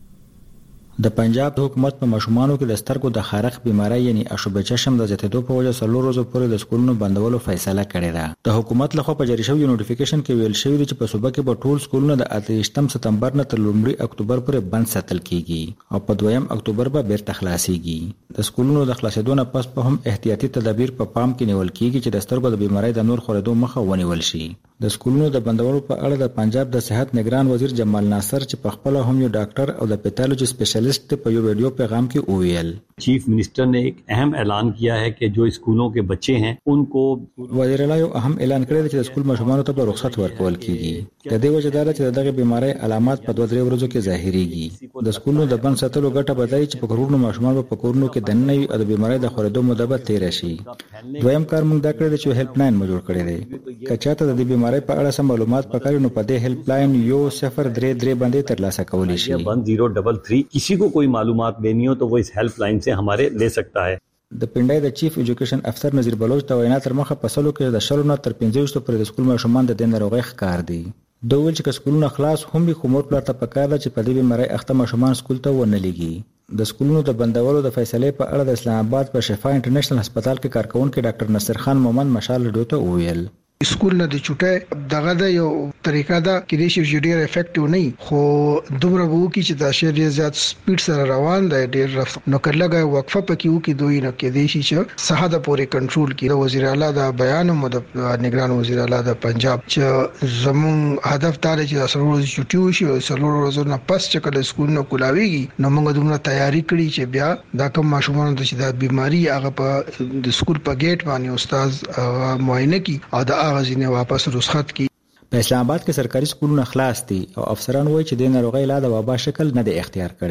د پنجاب حکومت په ماشومانو کې د سترګو د خارق بیماری یعنی اشوب چشم د زیاتېدو په وجه څلور ورځې پورې د سکولونو بندولو فیصله کړې ده. د حکومت لخوا په جاری شوی نوټیفیکیشن کې ویل شوی دی چې په صوبه کې په ټول سکولونو د اتهشتم سپتمبر نه تر لومړي اکتوبر پورې بند ساتل کیږي او په دویم اکتوبر به بیرته خلاصيږي. د سکولونو د خلاصېدو نه پس په هم احتیاطي تدابیر په پام کې نیول کیږي چې د سترګو د بیماری د نور خورېدو مخه ونیول شي. د سکولونو د بندولو په اړه د پنجاب د صحت نگران وزیر جمال ناصر چې په خپل هم یو ډاکټر او د پیتالوجي سپیشلیسټ په یو ویډیو پیغام کې وویل چیف منسٹر نے ایک اہم اعلان کیا ہے کہ جو اسکولوں کے بچے ہیں ان کو وزیر اعلی یو اهم اعلان کړی چې د سکول ماشومانو ته رخصت ورکول کیږي. د دې وجه دا چې دغه بیماری علامات په دوه درې ورځو کې ظاهريږي. د سکولونو د بند ساتلو ګټه بدای چې په کورونو ماشومان په کورونو کې دننه وي او د بیماری د خورېدو مده به تیر شي. دویم کار موږ دا کړی چې هیلپ لاین موجود کړی دی. کچاته د بیماری په اړه سم معلومات پکاري نو په دې هیلپ لاین یو صفر درې درې باندې ترلاسه کولی شي. ون زیرو ڈبل تھری کسی کو کوئی معلومات دینی ہو تو وہ اس هیلپ لاین سے ہمارے لے سکتا ہے. د پنډای د چیف ایجوکیشن افسر نذیر بلوچ ته وینا تر مخه په سلو کې د شلو نه تر پنځه وشت پر د سکول ماشومان د دین ناروغي ښکار دي. دوی ول چې سکولونه خلاص هم به خمور پلار ته پکار ده چې په دې بیماری اخته ماشومان سکول ته ونه لګي. د سکولونو د بندولو د فیصلې په اړه د اسلام آباد په شفا انټرنیشنل هسپتال کې کارکونکو ډاکټر نصر خان مومن مشال ډو ته وویل سکول نه د چټه دغه د یو طریقه دا کې د شي ډیر افیکټیو نه خو دومره وو کی چې دا شی زیات سپیډ سره روان دی ډیر رفت نو کله وقفه پکې وو کې دوی نه کې دی شي چې صحه د پورې کنټرول کړي. وزیر اعلی دا بیان مو د نگران وزیر اعلی د پنجاب چې زمون هدف دا دی چې سرور چټیو شي او سرور ورځو نه پس چې کله سکول نه کولاویږي نو موږ دومره تیاری کړی چې بیا دا کوم ماشومان د شي د بیماری هغه په د سکول په گیټ باندې استاد معاینه کی او د غزینه واپس رخصت کی. په اسلام آباد کې سرکاري سکولونه خلاص دي او افسران وایي چې د ناروغي لا د وبا شکل نه دی اختیار کړي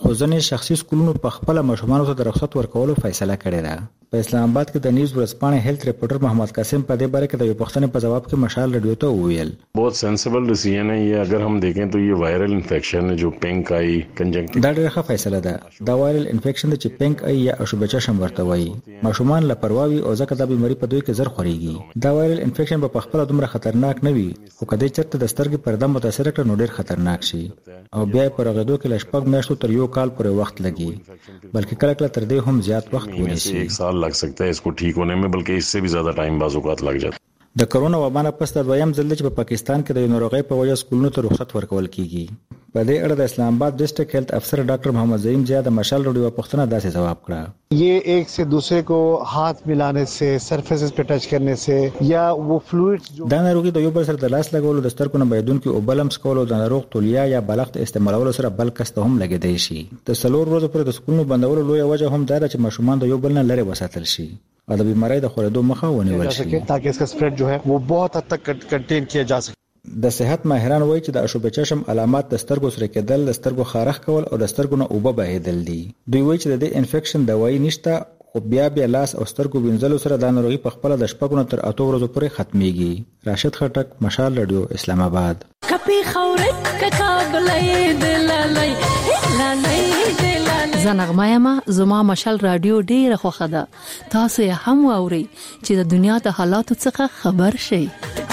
خو ځنې شخصي سکولونو په خپل ماشومانو ته د رخصت ورکولو فیصله کړې ده. په اسلام آباد کې د نیوز ورځپاڼې هیلث ریپورټر محمد قاسم په دې باره کې د یو پوښتنې په جواب کې مشال رادیو ته وویل बहुत सेंसिबल डिसीजन है ये. अगर हम देखें तो ये वायरल इन्फेक्शन है जो पिंक आई कंजंक्टिव دا ډېره ښه فیصله ده. دا وایرل انفیکشن چې پینک آی یا اشوبچشم ورته وایي ماشومان له پرواوي او ځکه دا بیماری په دوی کې زر خوريږي. دا وایرل انفیکشن په خپل دومره خطرناک نه وي خو کله چې د سترګې پرده متاثر کړي نو ډېر خطرناک شي او بیا پر غدو کې لشپږ میاشتو تر یو کال پورې وخت لګي بلکې کله کله تر دې هم زیات وخت ونیسي. एक साल लग सकता है इसको ठीक होने में बल्कि इससे भी ज्यादा टाइम बाज़ औक़ात लग जाता है. د کرونا وبا نه پس د دویم ځل چې په پاکستان کې د ناروغۍ په وجه سکولونو ته رخصت ورکول کیږي. په دې اړه د اسلام آباد ډسټرکټ هیلث افسر ډاکټر محمد زعیم جیا د مشال رادیو پوښتنه داسې جواب کړه ये एक से दूसरे को हाथ मिलाने से सरफेसेस पे टच करने से या वो फ्लूइड्स जो دا ناروغي د یو بل سره د لاس لګولو د سترګو نه بيدونکو او بلمس کولو د ناروغ تولیا یا بلغت استعمالولو سره بل کس ته هم لګیدای شي. د سلور ورځې پر د سکولونو بندولو لوی وجه هم دا چې ماشومان د یو بل نه لري وساتل شي او د بیماری د خورېدو مخه ونیول شي تاکہ इसका स्प्रेड जो है वो बहुत हद तक कंटेन किया जा सके. د صحت ماهران وایي چې د اشوبچشم علامات د سترګو سره کېدل، د سترګو خارښ کول او د سترګو نه اوبه بهیدل دي. دوی وایي چې د دې انفیکشن دوايي نشته خو بیا بیا لاس او سترګو وینځلو سره د ناروغي په خپل د شپږو نه تر اتو ورځې پورې ختميږي. راشد خټک، مشال رادیو، اسلام آباد. کپی خورک ککابلې دلالای لالای دلالای زنغمایا ما زما مشال رادیو ډیره خوخه ده. تاسو هم واوري چې د دنیا د حالاتو څخه خبر شئ.